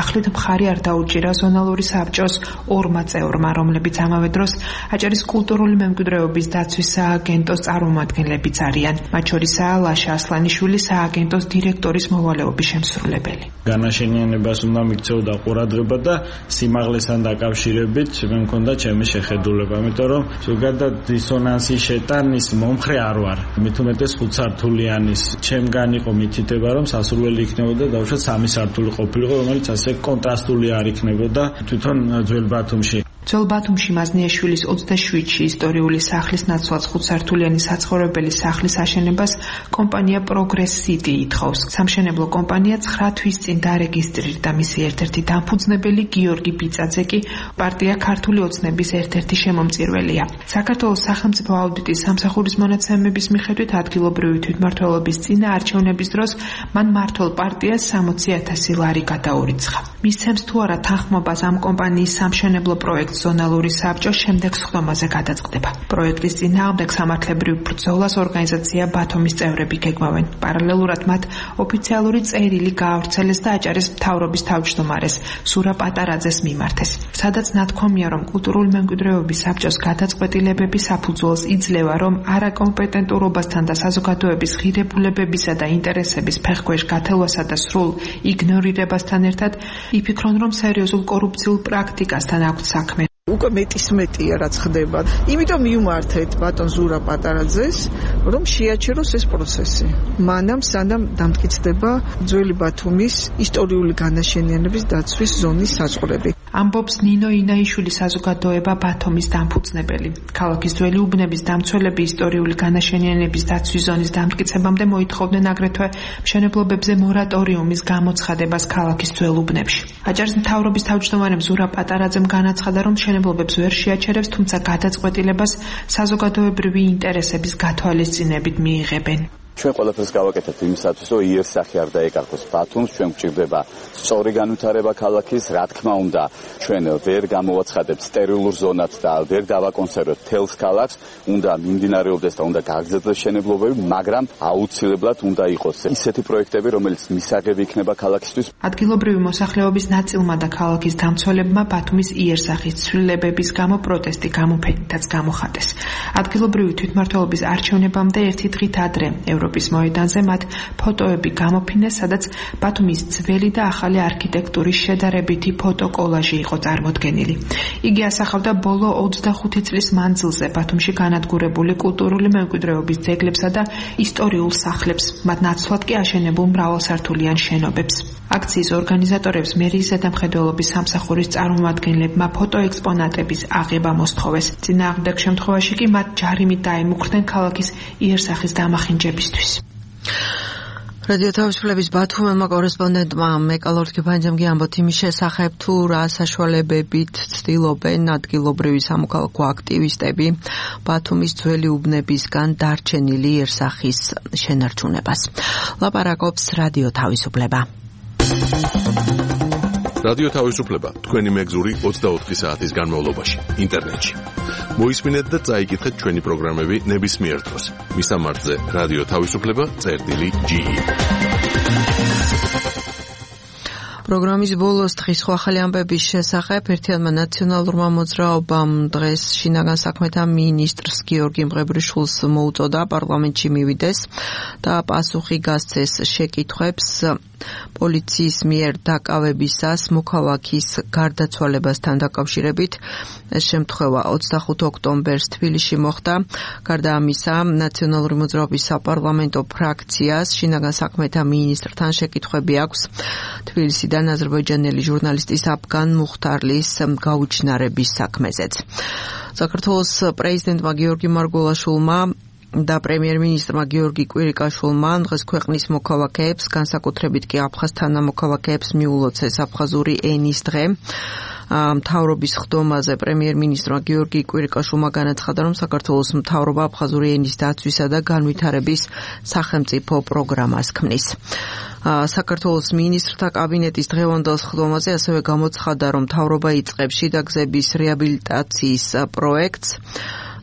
ახლით მხარი არ დაუჭირა ზონალური საბჭოს ორმა წევრმა, რომლებიც ამავე დროს აჭარის კულტურული მემკვიდრეობის დაცვის სააგენტოს წარმომადგენლებიც არიან. მათ შორისაა ლაშა ასლანიშვილი, სააგენტოს დირექტორის მოვალეობის შემსრულებელი. განაშენიანებას უნდა მიქცეოდა ყურადღება და სიმაღლესთან დაკავშირებით მე მქონდა ჩემი შეხედულება, იმიტომ რომ ზოგადად დისონანსის შეტანის მომხრე არ ვარ. მით უმეტეს 5 სართულიანის ჩემგან იყო მითითება, რომ სასურველი იქნებოდა დავუშვათ 3 სართული ყოფილიყო, რომელიც ასე კონტრასტული არ იქნებოდა თვითონ ძველ ბათუმში. ძველ ბათუმში მაზნიაშვილის 27-ში ისტორიული სახლის ნაცვლად 5 სართულიანი საცხოვრებელი სახლის აშენებას კომპანია Progress City ითხოვს. სამშენებლო კომპანია 9 თვის წინ დარეგისტრირდა. მისი ერთ-ერთი დამფუძნებელი გიორგი ბიწაძე კი პარტია ქართული ოცნების ერთ-ერთი შემომწირველია. საქართველოს სახელმწიფო აუდიტის სამსახურის მონაცემების მიხედვით ადგილობრივი თვითმმართველობის წინა არჩევნების დროს მან მმართველ პარტიას 60,000 ლარი გადაურიცხა. მისცემს თუ არა თანხმობას ამ კომპანიის სამშენებლო პროექტს ზონალური საბჭო შემდეგ სხდომაზე გადაწყდება. პროექტის წინააღმდეგ სამართლებრივ ბრძოლას ორგანიზაცია ბათუმის წევრები გეგმავენ. პარალელურად მათ ოფიციალური წერილი გაავრცელეს და აჭარის მთავრობის თავმჯდომარეს სურა პატარაძეს მიმართეს. სადაც ნათქვამია, რომ კულტურული მემკვიდრეობის საბჭოს გადაწყვეტილებები საფუძველს იძლევა, რომ არაკომპეტენტურობასთან და საზოგადოების ღირებულებებისა და ინტერესების ფეხქვეშ გათელვასა და სრულ იგნორირებასთან ერთად იფიქრონ, რომ სერიოზულ კორუფციულ პრაქტიკასთან აქვთ საქმე. უკვე მეტის მეტია რაც ხდება. იმიტომ მივმართეთ ბატონ ზურა პატარაძეს, რომ შეაჩეროს ეს პროცესი. მანამ სანამ დამტკიცდება ძველი ბათუმის ისტორიული განაშენიანების დაცვის ზონის საზღვრები. ამბობს ნინო ინაიშვილი, საზოგადოება ბათუმის დამფუძნებელი. ქალაქის ძველი უბნების დამცველები ისტორიული განაშენიანების დაცვის ზონის დამტკიცებამდე მოითხოვდნენ აგრეთვე მშენებლობებზე მორატორიუმის გამოცხადებას ქალაქის ძველ უბნებში. აჭარის მთავრობის თავმჯდომარემ ზურა პატარაძემ განაცხადა, რომ მშენებლობებს ვერ შეაჩერებს, თუმცა გადაწყვეტილებას საზოგადოებრივი ინტერესების გათვალისწინებით მიიღებენ. ჩვენ ყველაფერს გავაკეთებთ იმისათვის, რომ იერსახე არ დაეკარგოს ბათუმს, ჩვენ გვჭირდება სწორი განვითარება ქალაქის, რა თქმა უნდა, ჩვენ ვერ გამოვაცხადებთ სტერილურ ზონად და ვერ დავაკონსერვებთ თელს ქალაქს, უნდა მიმდინარეობდეს და უნდა გაგრძელდეს მშენებლობები, მაგრამ აუცილებლად უნდა იყოს ისეთი პროექტები, რომელიც მისაღები იქნება ქალაქისთვის. ადგილობრივი მოსახლეობის ნაწილმა და ქალაქის დამცველებმა ბათუმის იერსახის ცვლილებების გამო პროტესტი გამოფენითაც გამოხატეს. ადგილობრივი თვითმმართველობის არჩევნებამდე ერთი დღით ადრე ევროპის მოედანზე მათ ფოტოები გამოფინეს, სადაც ბათუმის ძველი და ახალი არქიტექტურის შედარებითი ფოტოკოლაჟი იყო წარმოდგენილი. იგი ასახავდა ბოლო 25 წლის მანძილზე ბათუმში განადგურებული კულტურული მემკვიდრეობის ძეგლებსა და ისტორიულ სახლებს, მათ ნაცვლად კი აშენებულ მრავალსართულიან შენობებს. აქციის ორგანიზატორებს მერიის ზედამხედველობის სამსახურის წარმომადგენლებმა ფოტოექსპონატების აღება მოსთხოვეს. წინააღმდეგ შემთხვევაში კი მათ ჯარიმით დაემუქრდნენ ქალაქის იერსახის დამახინჯებისთვის. რადიო თავისუფლების ბათუმელმა კორესპონდენტმა მეკალორ თქიფანიძემ ამბობთ იმის შესახებ, თუ რა საშუალებებით ცდილობენ ადგილობრივი სამოქალაქო აქტივისტები ბათუმის ძველი უბნებისგან დარჩენილი იერსახის შენარჩუნებას. ლაპარაკობს რადიო თავისუფლება. რადიო თავისუფლება თქვენი მეგზური 24 საათის განმავლობაში ინტერნეტში. მოისმინეთ და წაიკითხეთ ჩვენი პროგრამები ნებისმიერ დროს. მისამართზე რადიო თავისუფლება.ge. პროგრამის ბოლოს დღის ახალი ამბების შესახებ ერთიანმა ნაციონალურმა მოძრაობამ დღეს შინაგან საქმეთა მინისტრს გიორგი მღებრიშვილს მოუწოდა პარლამენტში მივიდეს და პასუხი გასცეს შეკითხვებს პოლიციის მიერ დაკავებისას მოქალაქის გარდაცვალებასთან დაკავშირებით. ეს შემთხვევა 25 ოქტომბერს თბილისში მოხდა. გარდა ამისა, ნაციონალური მოძრაობის საპარლამენტო ფრაქციას შინაგან საქმეთა მინისტრთან შეკითხვები აქვს თბილისიდან აზერბაიჯანელი ჟურნალისტის აფგან მუხტარლის გაუჩინარების საქმეზეც. საქართველოს პრეზიდენტმა გიორგი მარგველაშვილმა და პრემიერ-მინისტრმა გიორგი კვირიკაშვილმა დღეს ქვეყნის მოქალაქეებს, განსაკუთრებით კი აფხაზთა მოქალაქეებს მიულოცეს აფხაზური ენის დღე. მთავრობის ხდომაზე პრემიერ-მინისტრმა გიორგი კვირიკაშვილმა განაცხადა, რომ საქართველოს მთავრობა აფხაზური ენის დაცვისა და განვითარების სახელმწიფო პროგრამას ქმნის. საქართველოს მინისტრთა კაბინეტის დღევანდელ ხდომაზე ასევე გამოცხადა, რომ მთავრობა იწყებს შიდა გზების რეაბილიტაციის პროექტს.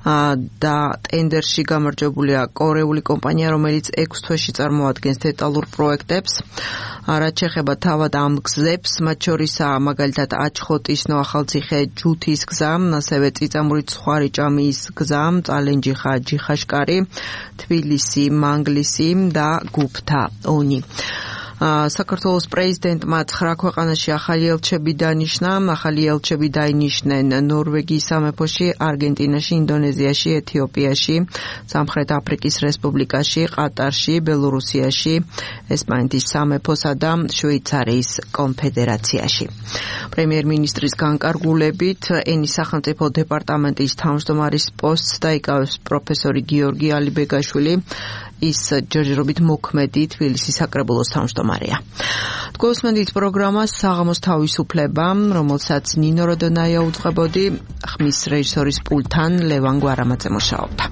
და ტენდერში გამარჯვებულია კორეული კომპანია, რომელიც 6 თვეში წარმოადგენს დეტალურ პროექტებს. რაც შეეხება თავად ამ გზებს, მათ შორისაა მაგალითად აჩხოტის-ნოახალციხე ჯუთის გზა, ასევე წიწამური ცხვარი-ჭამის გზა, წალენჯიხა-ჯიხაშკარი, თბილისი-მანგლისი და გუფთა-ონი. საქართველოს პრეზიდენტმა 9 ქვეყანაში ახალი ელჩები დანიშნა. ახალი ელჩები დაინიშნენ ნორვეგიის სამეფოში, არგენტინაში, ინდონეზიაში, ეთიოპიაში, სამხრეთ აფრიკის რესპუბლიკაში, ყატარში, ბელორუსიაში, ესპანეთის სამეფოსა და შვეიცარიის კონფედერაციაში. პრემიერ-მინისტრის განკარგულებით ენის სახელმწიფო დეპარტამენტის თავმჯდომარის პოსტს დაიკავებს პროფესორი გიორგი ალიბეგაშვილი. ის ჯერჯერობით მოქმედი თბილისის საკრებულოს თავმჯდომარეა. თქვენსმენდით პროგრამას საღამოს თავისუფლება, რომელსაც ნინო როდონაია უძღვებოდი, ხმის რეჟისორის პულტთან ლევან გვარამაძე მუშაობდა.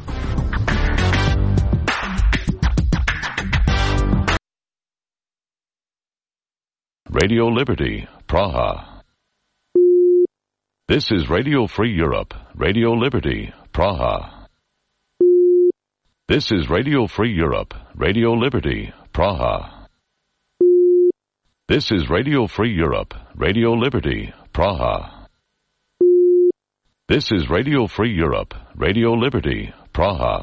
Radio Liberty, Praha. This is Radio Free Europe, Radio Liberty, Praha. This is Radio Free Europe, Radio Liberty, Praha. This is Radio Free Europe, Radio Liberty, Praha. This is Radio Free Europe, Radio Liberty, Praha.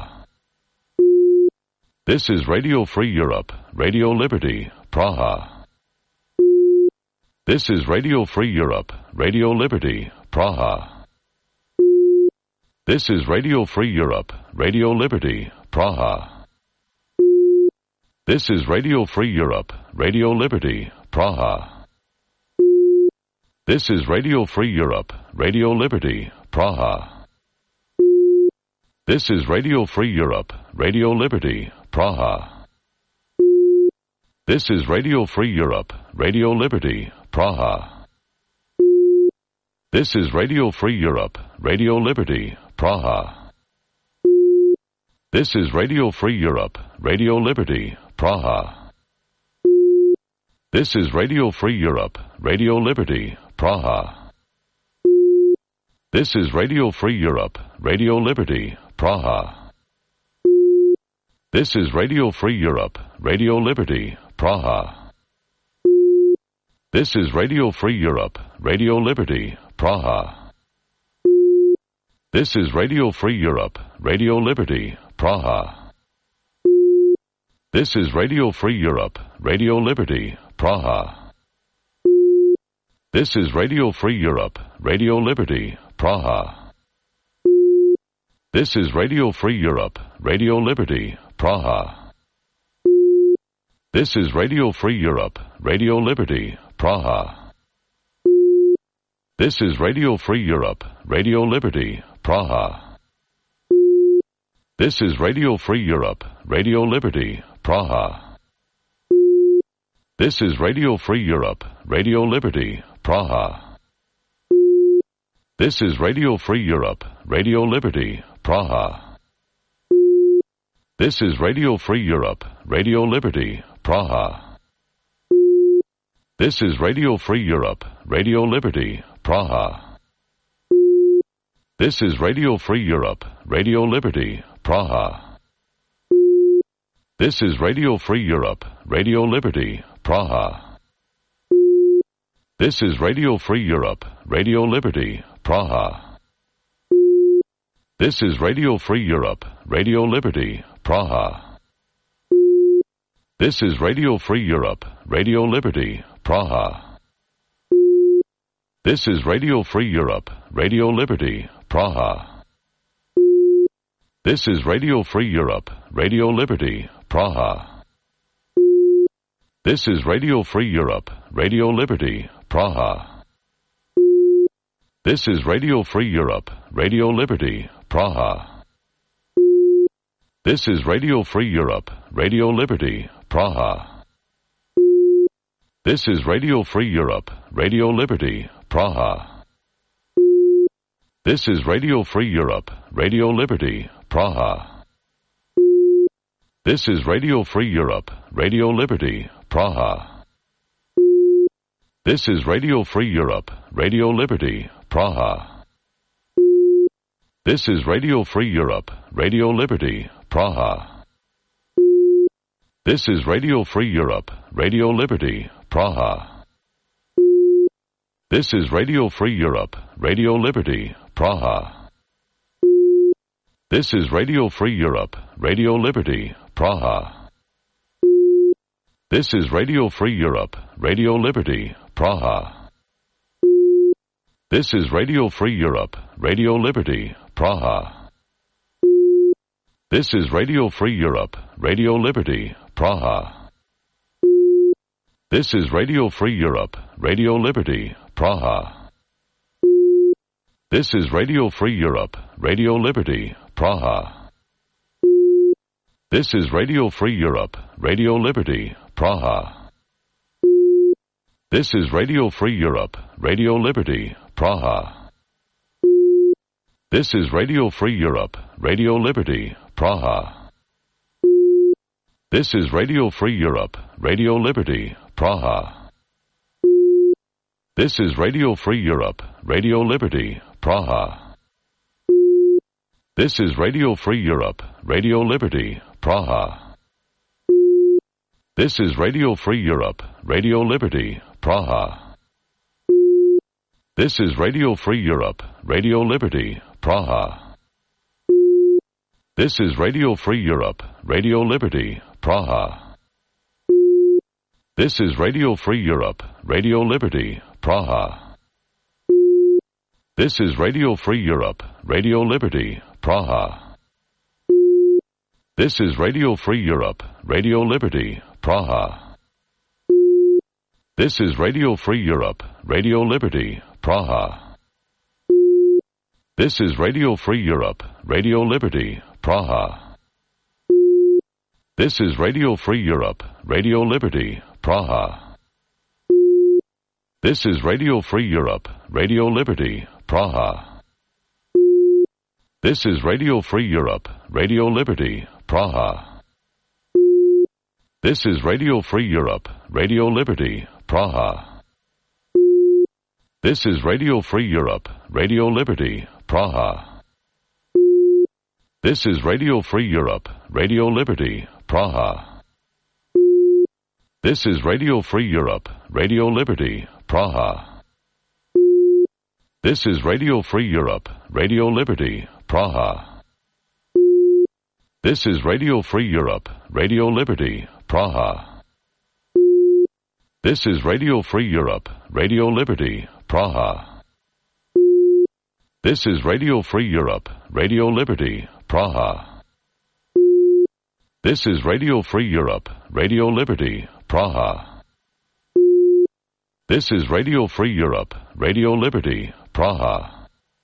This is Radio Free Europe, Radio Liberty, Praha. This is Radio Free Europe, Radio Liberty, Praha. This is Radio Free Europe, Radio Liberty, Praha. This is Radio Free Europe, Radio Liberty, Praha. This is Radio Free Europe, Radio Liberty, Praha. This is Radio Free Europe, Radio Liberty, Praha. This is Radio Free Europe, Radio Liberty, Praha. This is Radio Free Europe, Radio Liberty, Praha. This is Radio Free Europe, Radio Liberty, Praha. This is Radio Free Europe, Radio Liberty, Praha. This is Radio Free Europe, Radio Liberty, Praha. This is Radio Free Europe, Radio Liberty, Praha. This is Radio Free Europe, Radio Liberty, Praha. This is Radio Free Europe, Radio Liberty, Praha. This is Radio Free Europe, Radio Liberty, Praha. This is Radio Free Europe, Radio Liberty, Praha. This is Radio Free Europe, Radio Liberty, Praha. This is Radio Free Europe, Radio Liberty, Praha. This is Radio Free Europe, Radio Liberty, Praha. This is Radio Free Europe, Radio Liberty, Praha. This is Radio Free Europe, Radio Liberty, Praha. This is Radio Free Europe, Radio Liberty, Praha. This is Radio Free Europe, Radio Liberty, Praha. This is Radio Free Europe, Radio Liberty, Praha. This is Radio Free Europe, Radio Liberty, Praha. This is Radio Free Europe, Radio Liberty, Praha. This is Radio Free Europe, Radio Liberty, Praha. This is Radio Free Europe, Radio Liberty, Praha. This is Radio Free Europe, Radio Liberty, Praha. This is Radio Free Europe, Radio Liberty, Praha. This is Radio Free Europe, Radio Liberty, Praha. This is Radio Free Europe, Radio Liberty, Praha. This is Radio Free Europe, Radio Liberty, Praha. This is Radio Free Europe, Radio Liberty, Praha. This is Radio Free Europe, Radio Liberty, Praha. This is Radio Free Europe, Radio Liberty, Praha. This is Radio Free Europe, Radio Liberty, Praha. This is Radio Free Europe, Radio Liberty, Praha. This is Radio Free Europe, Radio Liberty, Praha. This is Radio Free Europe, Radio Liberty, Praha. This is Radio Free Europe, Radio Liberty, Praha. This is Radio Free Europe, Radio Liberty, Praha. This is Radio Free Europe, Radio Liberty, Praha. This is Radio Free Europe, Radio Liberty, Praha. This is Radio Free Europe, Radio Liberty, Praha. This is Radio Free Europe, Radio Liberty, Praha. This is Radio Free Europe, Radio Liberty, Praha. This is Radio Free Europe, Radio Liberty, Praha. This is Radio Free Europe, Radio Liberty, Praha. This is Radio Free Europe, Radio Liberty, Praha. This is Radio Free Europe, Radio Liberty, Praha. This is Radio Free Europe, Radio Liberty, Praha. This is Radio Free Europe, Radio Liberty, Praha. This is Radio Free Europe, Radio Liberty, Praha. This is Radio Free Europe, Radio Liberty, Praha. This is Radio Free Europe, Radio Liberty, Praha. This is Radio Free Europe, Radio Liberty, Praha. This is Radio Free Europe, Radio Liberty, Praha. This is Radio Free Europe, Radio Liberty, Praha. This is Radio Free Europe, Radio Liberty, Praha. This is Radio Free Europe, Radio Liberty, Praha. This is Radio Free Europe, Radio Liberty, Praha. This is Radio Free Europe, Radio Liberty, Praha. This is Radio Free Europe, Radio Liberty, Praha. This is Radio Free Europe, Radio Liberty, Praha. This is Radio Free Europe, Radio Liberty, Praha. This is Radio Free Europe, Radio Liberty, Praha. This is Radio Free Europe, Radio Liberty, Praha. This is Radio Free Europe, Radio Liberty, Praha. This is Radio Free Europe, Radio Liberty, Praha. This is Radio Free Europe, Radio Liberty, Praha. This is Radio Free Europe, Radio Liberty, Praha. This is Radio Free Europe, Radio Liberty, Praha. This is Radio Free Europe, Radio Liberty, Praha.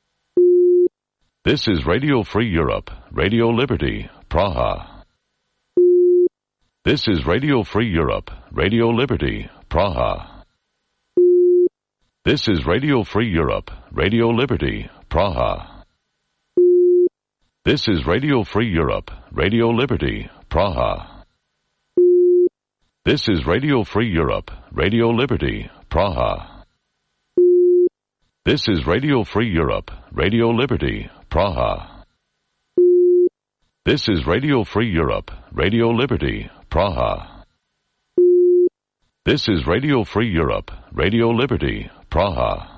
This is Radio Free Europe, Radio Liberty, Praha. This is Radio Free Europe, Radio Liberty, Praha. This is Radio Free Europe, Radio Liberty, Praha. This is Radio Free Europe, Radio Liberty, Praha. This is Radio Free Europe, Radio Liberty, Praha. This is Radio Free Europe, Radio Liberty, Praha. This is Radio Free Europe, Radio Liberty, Praha. This is Radio Free Europe, Radio Liberty, Praha.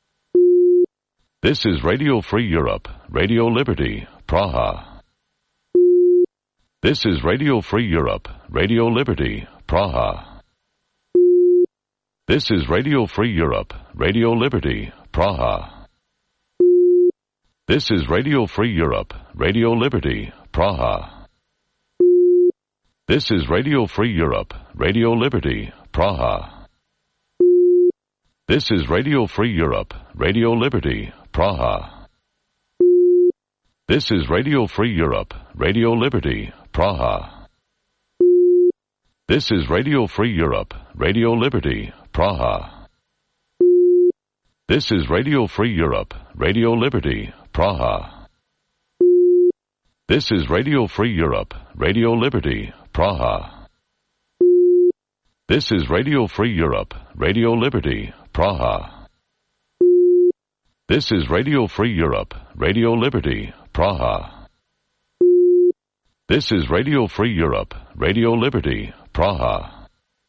This is Radio Free Europe, Radio Liberty, Praha. This is Radio Free Europe, Radio Liberty, Praha. This is Radio Free Europe, Radio Liberty, Praha. This is Radio Free Europe, Radio Liberty, Praha. This is Radio Free Europe, Radio Liberty, Praha. This is Radio Free Europe, Radio Liberty, Praha. This is Radio Free Europe, Radio Liberty, Praha. This is Radio Free Europe, Radio Liberty, Praha. This is Radio Free Europe, Radio Liberty, Praha. This is Radio Free Europe, Radio Liberty, Praha. This is Radio Free Europe, Radio Liberty, Praha. This is Radio Free Europe, Radio Liberty, Praha. This is Radio Free Europe, Radio Liberty, Praha.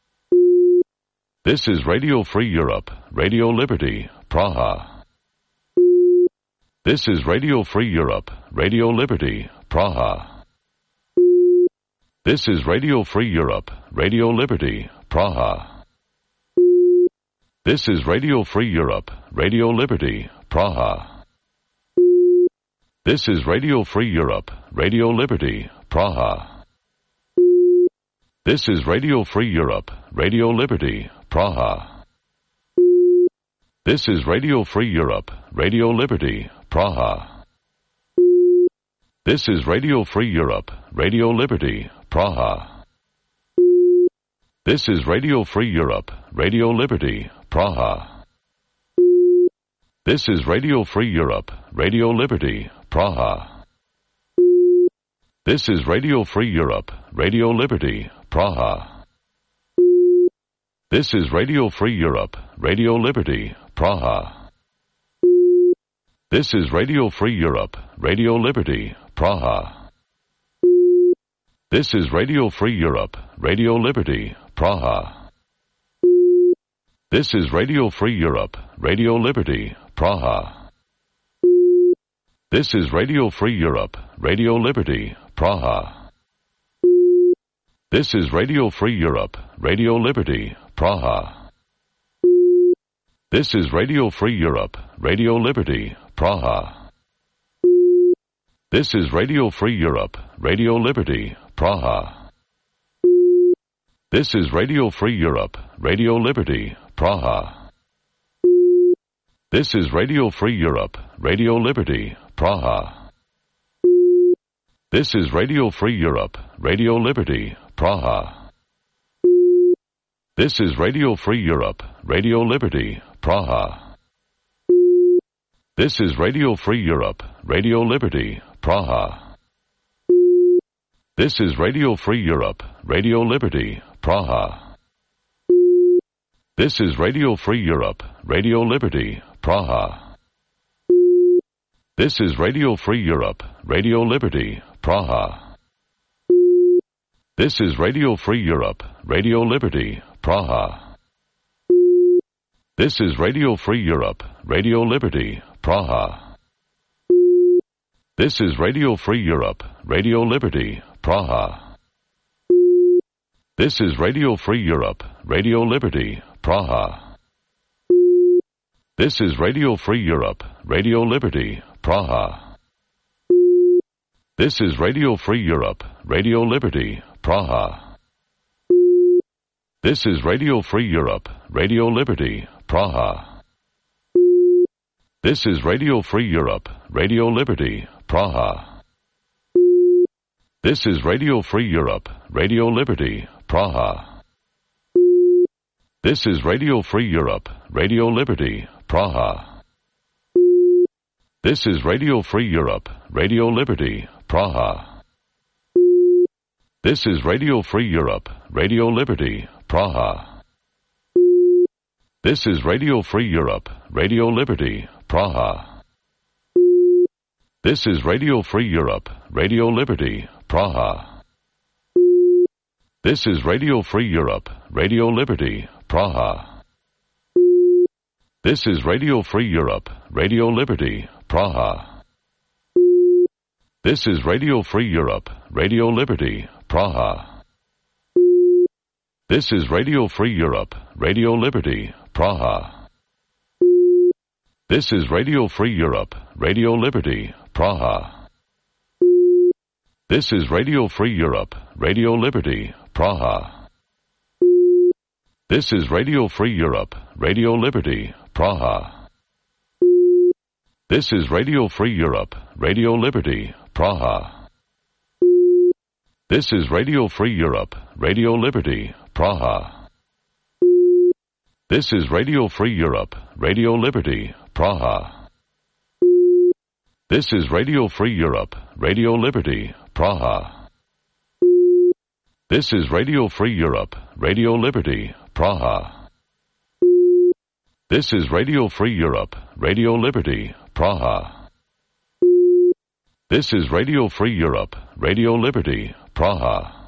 This is Radio Free Europe, Radio Liberty, Praha. This is Radio Free Europe, Radio Liberty, Praha. This is Radio Free Europe, Radio Liberty, Praha. This is Radio Free Europe, Radio Liberty, Praha. This is Radio Free Europe, Radio Liberty, Praha. This is Radio Free Europe, Radio Liberty, Praha. This is Radio Free Europe, Radio Liberty, Praha. This is Radio Free Europe, Radio Liberty, Praha. This is Radio Free Europe, Radio Liberty, Praha. This is Radio Free Europe, Radio Liberty, Praha. This is Radio Free Europe, Radio Liberty, Praha. This is Radio Free Europe, Radio Liberty, Praha. This is Radio Free Europe, Radio Liberty, Praha. This is Radio Free Europe, Radio Liberty, Praha. This is Radio Free Europe, Radio Liberty, Praha. This is Radio Free Europe, Radio Liberty, Praha. This is Radio Free Europe, Radio Liberty, Praha. This is Radio Free Europe, Radio Liberty, Praha. This is Radio Free Europe, Radio Liberty, Praha. This is Radio Free Europe, Radio Liberty, Praha. This is Radio Free Europe, Radio Liberty, Praha. This is Radio Free Europe, Radio Liberty, Praha. This is Radio Free Europe, Radio Liberty, Praha. This is Radio Free Europe, Radio Liberty, Praha. This is Radio Free Europe, Radio Liberty, Praha. This is Radio Free Europe, Radio Liberty, Praha. This is Radio Free Europe, Radio Liberty, Praha. This is Radio Free Europe, Radio Liberty, Praha. This is Radio Free Europe, Radio Liberty, Praha. This is Radio Free Europe, Radio Liberty, Praha. This is Radio Free Europe, Radio Liberty, Praha. This is Radio Free Europe, Radio Liberty, Praha. This is Radio Free Europe, Radio Liberty, Praha. This is Radio Free Europe, Radio Liberty, Praha. This is Radio Free Europe, Radio Liberty, Praha. This is Radio Free Europe, Radio Liberty, Praha. This is Radio Free Europe, Radio Liberty, Praha. This is Radio Free Europe, Radio Liberty, Praha. This is Radio Free Europe, Radio Liberty, Praha. This is Radio Free Europe, Radio Liberty, Praha. This is Radio Free Europe, Radio Liberty, Praha. This is Radio Free Europe, Radio Liberty, Praha. This is Radio Free Europe, Radio Liberty, Praha. This is Radio Free Europe, Radio Liberty, Praha. This is Radio Free Europe, Radio Liberty, Praha. This is Radio Free Europe, Radio Liberty, Praha. This is Radio Free Europe, Radio Liberty, Praha. This is Radio Free Europe, Radio Liberty, Praha. This is Radio Free Europe, Radio Liberty, Praha. This is Radio Free Europe, Radio Liberty, Praha. This is Radio Free Europe, Radio Liberty, Praha. This is Radio Free Europe, Radio Liberty, Praha. This is Radio Free Europe, Radio Liberty, Praha. This is Radio Free Europe, Radio Liberty, Praha. This is Radio Free Europe, Radio Liberty, Praha.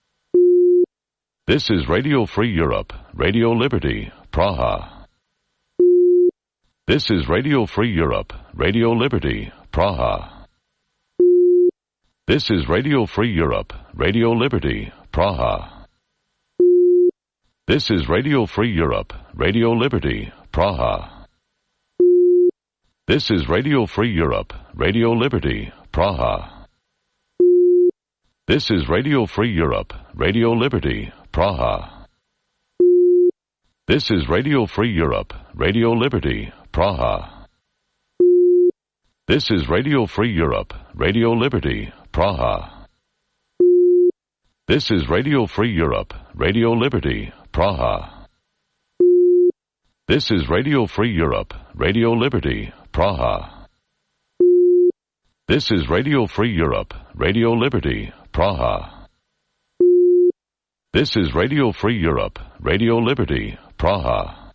This is Radio Free Europe, Radio Liberty, Praha. This is Radio Free Europe, Radio Liberty, Praha. This is Radio Free Europe, Radio Liberty, Praha. This is Radio Free Europe, Radio Liberty, Praha. This is Radio Free Europe, Radio Liberty, Praha. This is Radio Free Europe, Radio Liberty, Praha. This is Radio Free Europe, Radio Liberty, Praha. This is Radio Free Europe, Radio Liberty, Praha. This is Radio Free Europe, Radio Liberty, Praha. This is Radio Free Europe, Radio Liberty, Praha. This is Radio Free Europe, Radio Liberty, Praha. This is Radio Free Europe, Radio Liberty, Praha.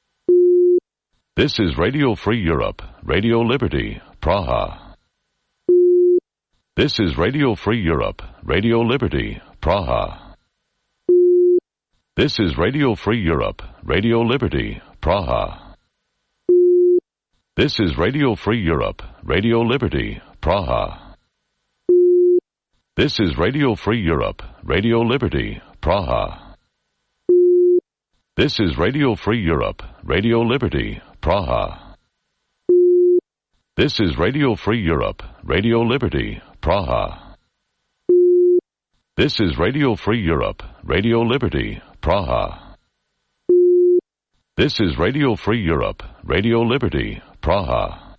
This is Radio Free Europe, Radio Liberty, Praha. This is Radio Free Europe, Radio Liberty, Praha. This is Radio Free Europe, Radio Liberty, Praha. This is Radio Free Europe, Radio Liberty, Praha. This is Radio Free Europe, Radio Liberty, Praha. This is Radio Free Europe, Radio Liberty, Praha. This is Radio Free Europe, Radio Liberty, Praha. This is Radio Free Europe, Radio Liberty, Praha. This is Radio Free Europe, Radio Liberty, Praha.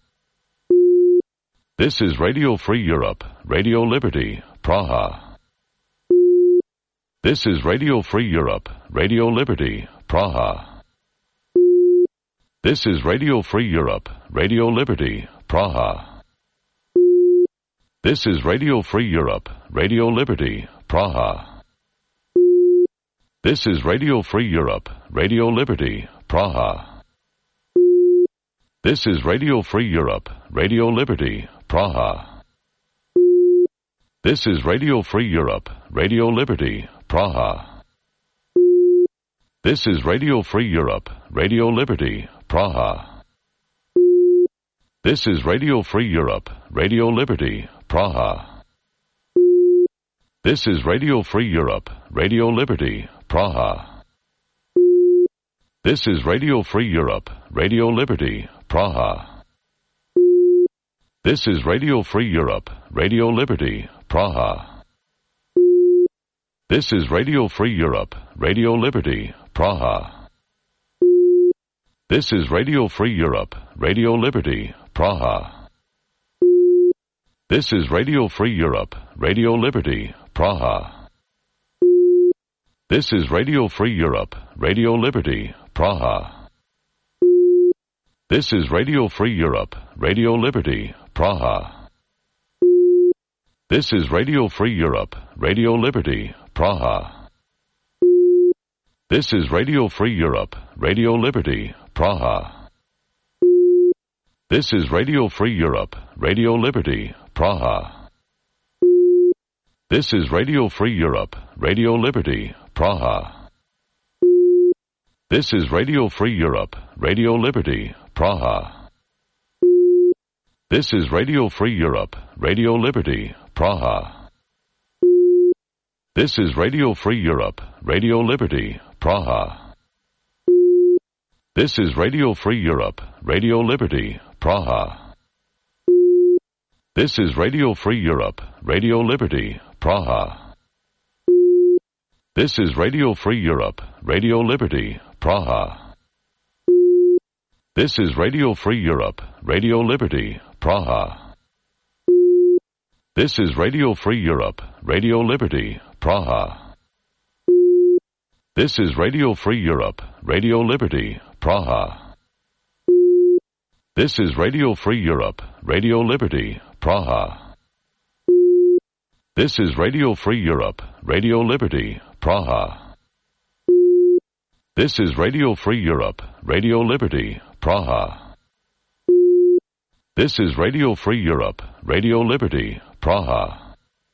This is Radio Free Europe, Radio Liberty, Praha. This is Radio Free Europe, Radio Liberty, Praha. This is Radio Free Europe, Radio Liberty, Praha. This is Radio Free Europe, Radio Liberty, Praha. This is Radio Free Europe, Radio Liberty, Praha. This is Radio Free Europe, Radio Liberty, Praha. This is Radio Free Europe, Radio Liberty, Praha. This is Radio Free Europe, Radio Liberty, Praha. This is Radio Free Europe, Radio Liberty, Praha. This is Radio Free Europe, Radio Liberty, Praha. This is Radio Free Europe, Radio Liberty, Praha. This is Radio Free Europe, Radio Liberty, Praha. This is Radio Free Europe, Radio Liberty, Praha. This is Radio Free Europe, Radio Liberty, Praha. This is Radio Free Europe, Radio Liberty, Praha. This is Radio Free Europe, Radio Liberty, Praha. This is Radio Free Europe, Radio Liberty, Praha. This is Radio Free Europe, Radio Liberty, Praha. This is Radio Free Europe, Radio Liberty, Praha. This is Radio Free Europe, Radio Liberty, Praha. This is Radio Free Europe, Radio Liberty, Praha. This is Radio Free Europe, Radio Liberty, Praha. This is Radio Free Europe, Radio Liberty, Praha. This is Radio Free Europe, Radio Liberty, Praha. This is Radio Free Europe, Radio Liberty, Praha. This is Radio Free Europe, Radio Liberty, Praha. This is Radio Free Europe, Radio Liberty, Praha. This is Radio Free Europe, Radio Liberty, Praha. This is Radio Free Europe, Radio Liberty, Praha. This is Radio Free Europe, Radio Liberty, Praha. This is Radio Free Europe, Radio Liberty, Praha. This is Radio Free Europe, Radio Liberty, Praha. This is Radio Free Europe, Radio Liberty, Praha. This is Radio Free Europe, Radio Liberty, Praha.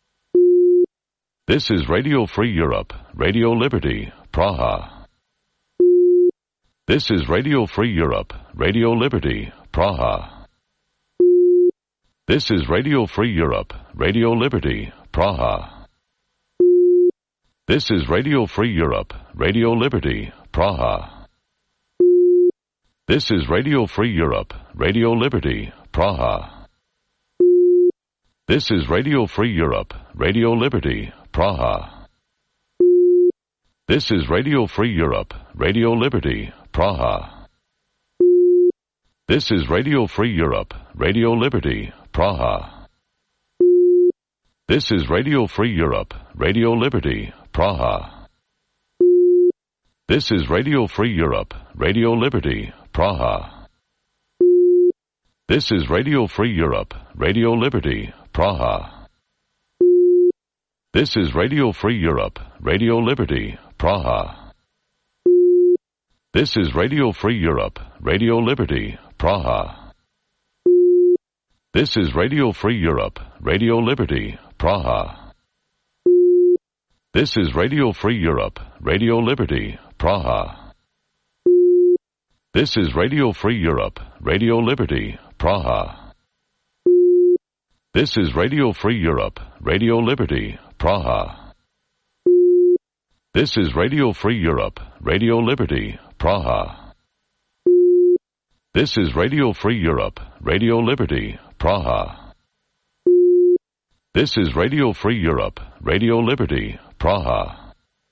This is Radio Free Europe, Radio Liberty, Praha. This is Radio Free Europe, Radio Liberty, Praha. This is Radio Free Europe, Radio Liberty, Praha. This is Radio Free Europe, Radio Liberty, Praha. This is Radio Free Europe, Radio Liberty, Praha. This is Radio Free Europe, Radio Liberty, Praha. This is Radio Free Europe, Radio Liberty, Praha. This is Radio Free Europe, Radio Liberty, Praha. This is Radio Free Europe, Radio Liberty, Praha. This is Radio Free Europe, Radio Liberty, Praha. This is Radio Free Europe, Radio Liberty, Praha. This is Radio Free Europe, Radio Liberty, Praha. This is Radio Free Europe, Radio Liberty, Praha. This is Radio Free Europe, Radio Liberty, Praha. This is Radio Free Europe, Radio Liberty, Praha. This is Radio Free Europe, Radio Liberty, Praha. This is Radio Free Europe, Radio Liberty, Praha. This is Radio Free Europe, Radio Liberty, Praha. This is Radio Free Europe, Radio Liberty, Praha. This is Radio Free Europe, Radio Liberty, Praha.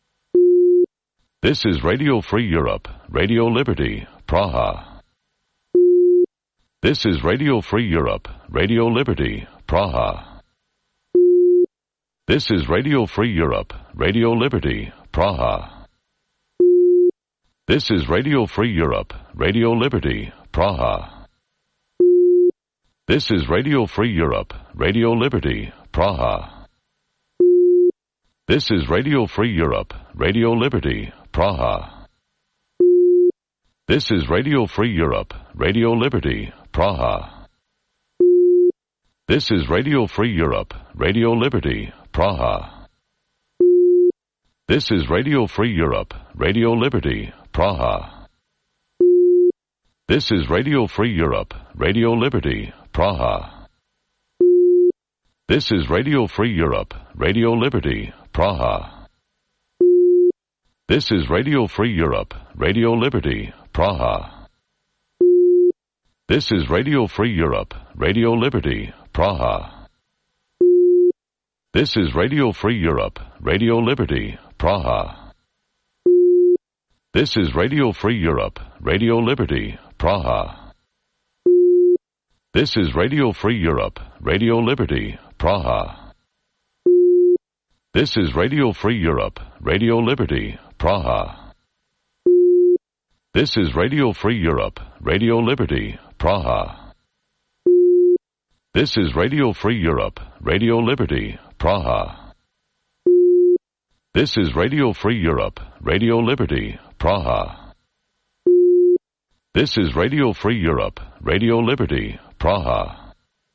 This is Radio Free Europe, Radio Liberty, Praha. This is Radio Free Europe, Radio Liberty, Praha. This is Radio Free Europe, Radio Liberty, Praha. This is Radio Free Europe, Radio Liberty, Praha. This is Radio Free Europe, Radio Liberty, Praha. This is Radio Free Europe, Radio Liberty, Praha. This is Radio Free Europe, Radio Liberty, Praha. This is Radio Free Europe, Radio Liberty, Praha. This is Radio Free Europe, Radio Liberty, Praha. This is Radio Free Europe, Radio Liberty, Praha. This is Radio Free Europe, Radio Liberty, Praha. This is Radio Free Europe, Radio Liberty, Praha. This is Radio Free Europe, Radio Liberty, Praha. This is Radio Free Europe, Radio Liberty, Praha. This is Radio Free Europe, Radio Liberty, Praha. This is Radio Free Europe, Radio Liberty, Praha. This is Radio Free Europe, Radio Liberty, Praha. This is Radio Free Europe, Radio Liberty, Praha. This is Radio Free Europe, Radio Liberty, Praha. This is Radio Free Europe, Radio Liberty, Praha. This is Radio Free Europe, Radio Liberty, Praha.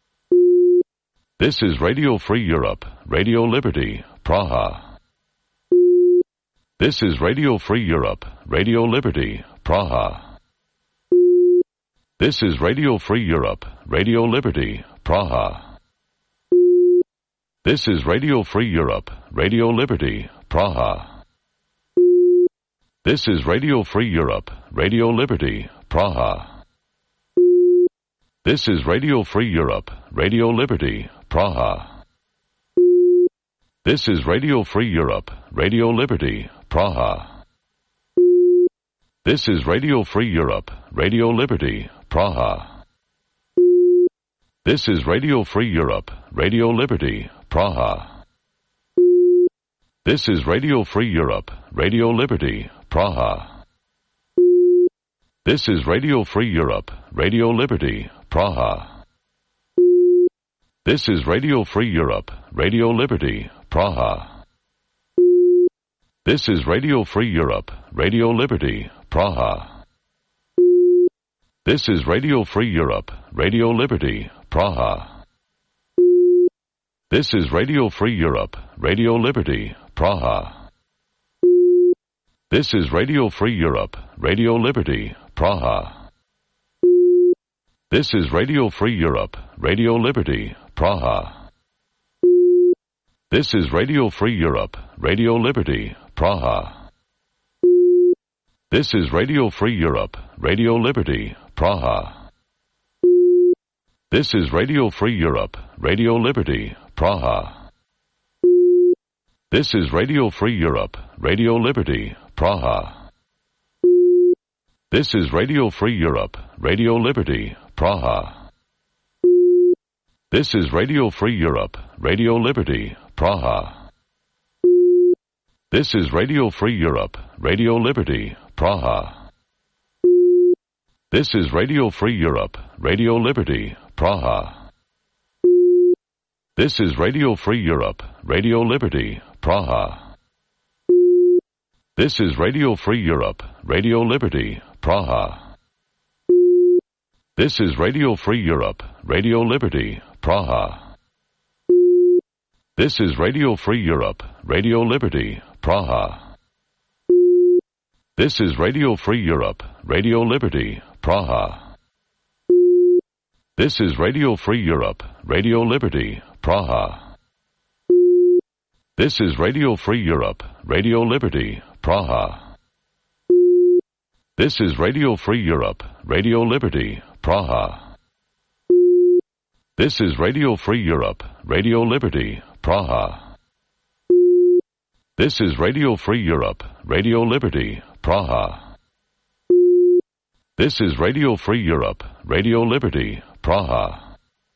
This is Radio Free Europe, Radio Liberty, Praha. This is Radio Free Europe, Radio Liberty, Praha. This is Radio Free Europe, Radio Liberty, Praha. This is Radio Free Europe, Radio Liberty, Praha. This is Radio Free Europe, Radio Liberty, Praha. This is Radio Free Europe, Radio Liberty, Praha. This is Radio Free Europe, Radio Liberty, Praha. This is Radio Free Europe, Radio Liberty, Praha. This is Radio Free Europe, Radio Liberty, Praha. This is Radio Free Europe, Radio Liberty, Praha. This is Radio Free Europe, Radio Liberty, Praha. This is Radio Free Europe, Radio Liberty, Praha. This is Radio Free Europe, Radio Liberty, Praha. This is Radio Free Europe, Radio Liberty, Praha. This is Radio Free Europe, Radio Liberty, Praha. This is Radio Free Europe, Radio Liberty, Praha. This is Radio Free Europe, Radio Liberty, Praha. This is Radio Free Europe, Radio Liberty, Praha. This is Radio Free Europe, Radio Liberty, Praha. This is Radio Free Europe, Radio Liberty, Praha. This is Radio Free Europe, Radio Liberty, Praha. This is Radio Free Europe, Radio Liberty, Praha. This is Radio Free Europe, Radio Liberty, Praha. This is Radio Free Europe, Radio Liberty, Praha. This is Radio Free Europe, Radio Liberty, Praha. This is Radio Free Europe, Radio Liberty, Praha. This is Radio Free Europe, Radio Liberty, Praha. This is Radio Free Europe, Radio Liberty, Praha. This is Radio Free Europe, Radio Liberty, Praha. This is Radio Free Europe, Radio Liberty, Praha. This is Radio Free Europe, Radio Liberty, Praha. This is Radio Free Europe, Radio Liberty, Praha. This is Radio Free Europe, Radio Liberty, Praha. This is Radio Free Europe, Radio Liberty, Praha. This is Radio Free Europe, Radio Liberty, Praha. This is Radio Free Europe, Radio Liberty, Praha.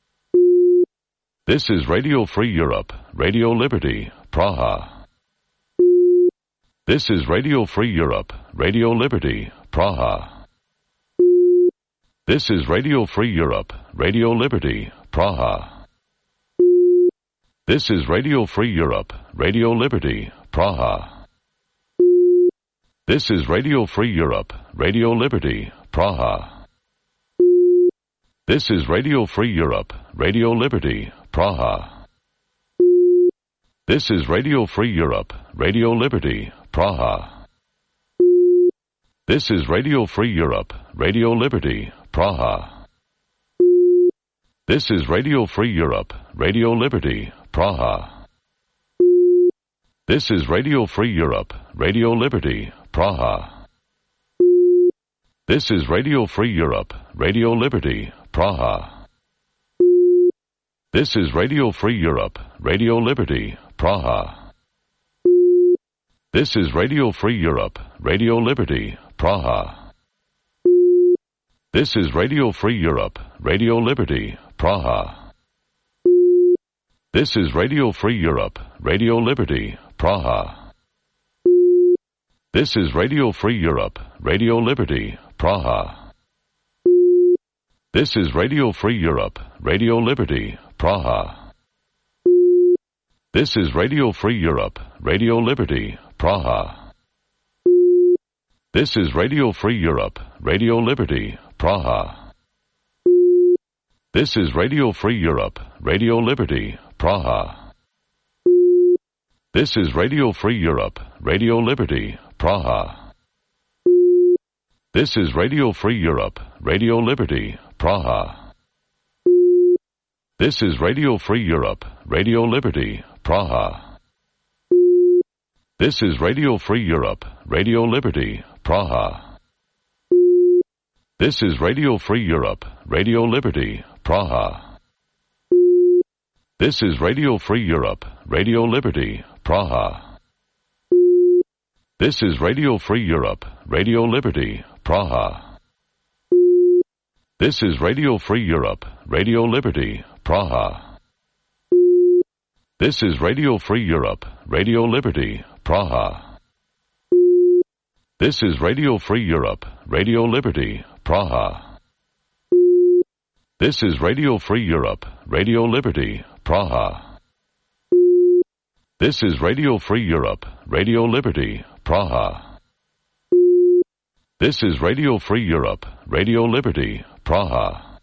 This is Radio Free Europe, Radio Liberty, Praha. This is Radio Free Europe, Radio Liberty, Praha. This is Radio Free Europe, Radio Liberty, Praha. This is Radio Free Europe, Radio Liberty, Praha. This is Radio Free Europe, Radio Liberty, Praha. This is Radio Free Europe, Radio Liberty, Praha. This is Radio Free Europe, Radio Liberty, Praha. This is Radio Free Europe, Radio Liberty, Praha. This is Radio Free Europe, Radio Liberty, Praha. This is Radio Free Europe, Radio Liberty, Praha. This is Radio Free Europe, Radio Liberty, Praha. This is Radio Free Europe, Radio Liberty, Praha. This is Radio Free Europe, Radio Liberty, Praha. This is Radio Free Europe, Radio Liberty, Praha. This is Radio Free Europe, Radio Liberty, Praha. This is Radio Free Europe, Radio Liberty, Praha. This is Radio Free Europe, Radio Liberty, Praha. This is Radio Free Europe, Radio Liberty, Praha. This is Radio Free Europe, Radio Liberty, Praha. This is Radio Free Europe, Radio Liberty, Praha. This is Radio Free Europe, Radio Liberty, Praha. This is Radio Free Europe, Radio Liberty, Praha. This is Radio Free Europe, Radio Liberty, Praha. This is Radio Free Europe, Radio Liberty, Praha. This is Radio Free Europe, Radio Liberty, Praha. This is Radio Free Europe, Radio Liberty, Praha. This is Radio Free Europe, Radio Liberty, Praha. This is Radio Free Europe, Radio Liberty, Praha. This is Radio Free Europe, Radio Liberty, Praha. This is Radio Free Europe, Radio Liberty, Praha. This is Radio Free Europe, Radio Liberty, Praha. This is Radio Free Europe, Radio Liberty, Praha. This is Radio Free Europe, Radio Liberty, Praha.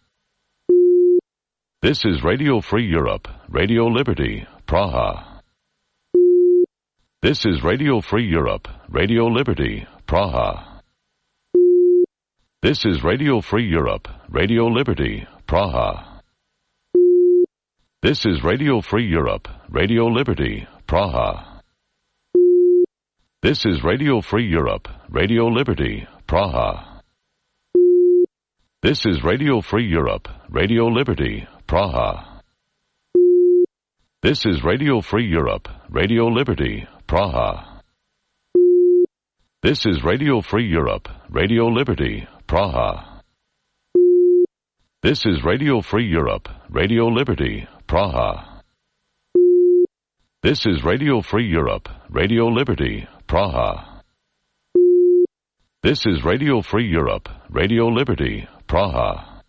This is Radio Free Europe, Radio Liberty, Praha. This is Radio Free Europe, Radio Liberty, Praha. This is Radio Free Europe, Radio Liberty, Praha. This is Radio Free Europe, Radio Liberty, Praha. This is Radio Free Europe, Radio Liberty, Praha. This is Radio Free Europe, Radio Liberty, Praha. This is Radio Free Europe, Radio Liberty, Praha. This is Radio Free Europe, Radio Liberty, Praha. This is Radio Free Europe, Radio Liberty, Praha. This is Radio Free Europe, Radio Liberty, Praha. This is Radio Free Europe, Radio Liberty, Praha.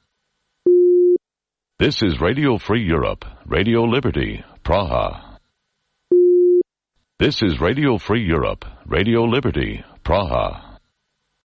This is Radio Free Europe, Radio Liberty, Praha. This is Radio Free Europe, Radio Liberty, Praha.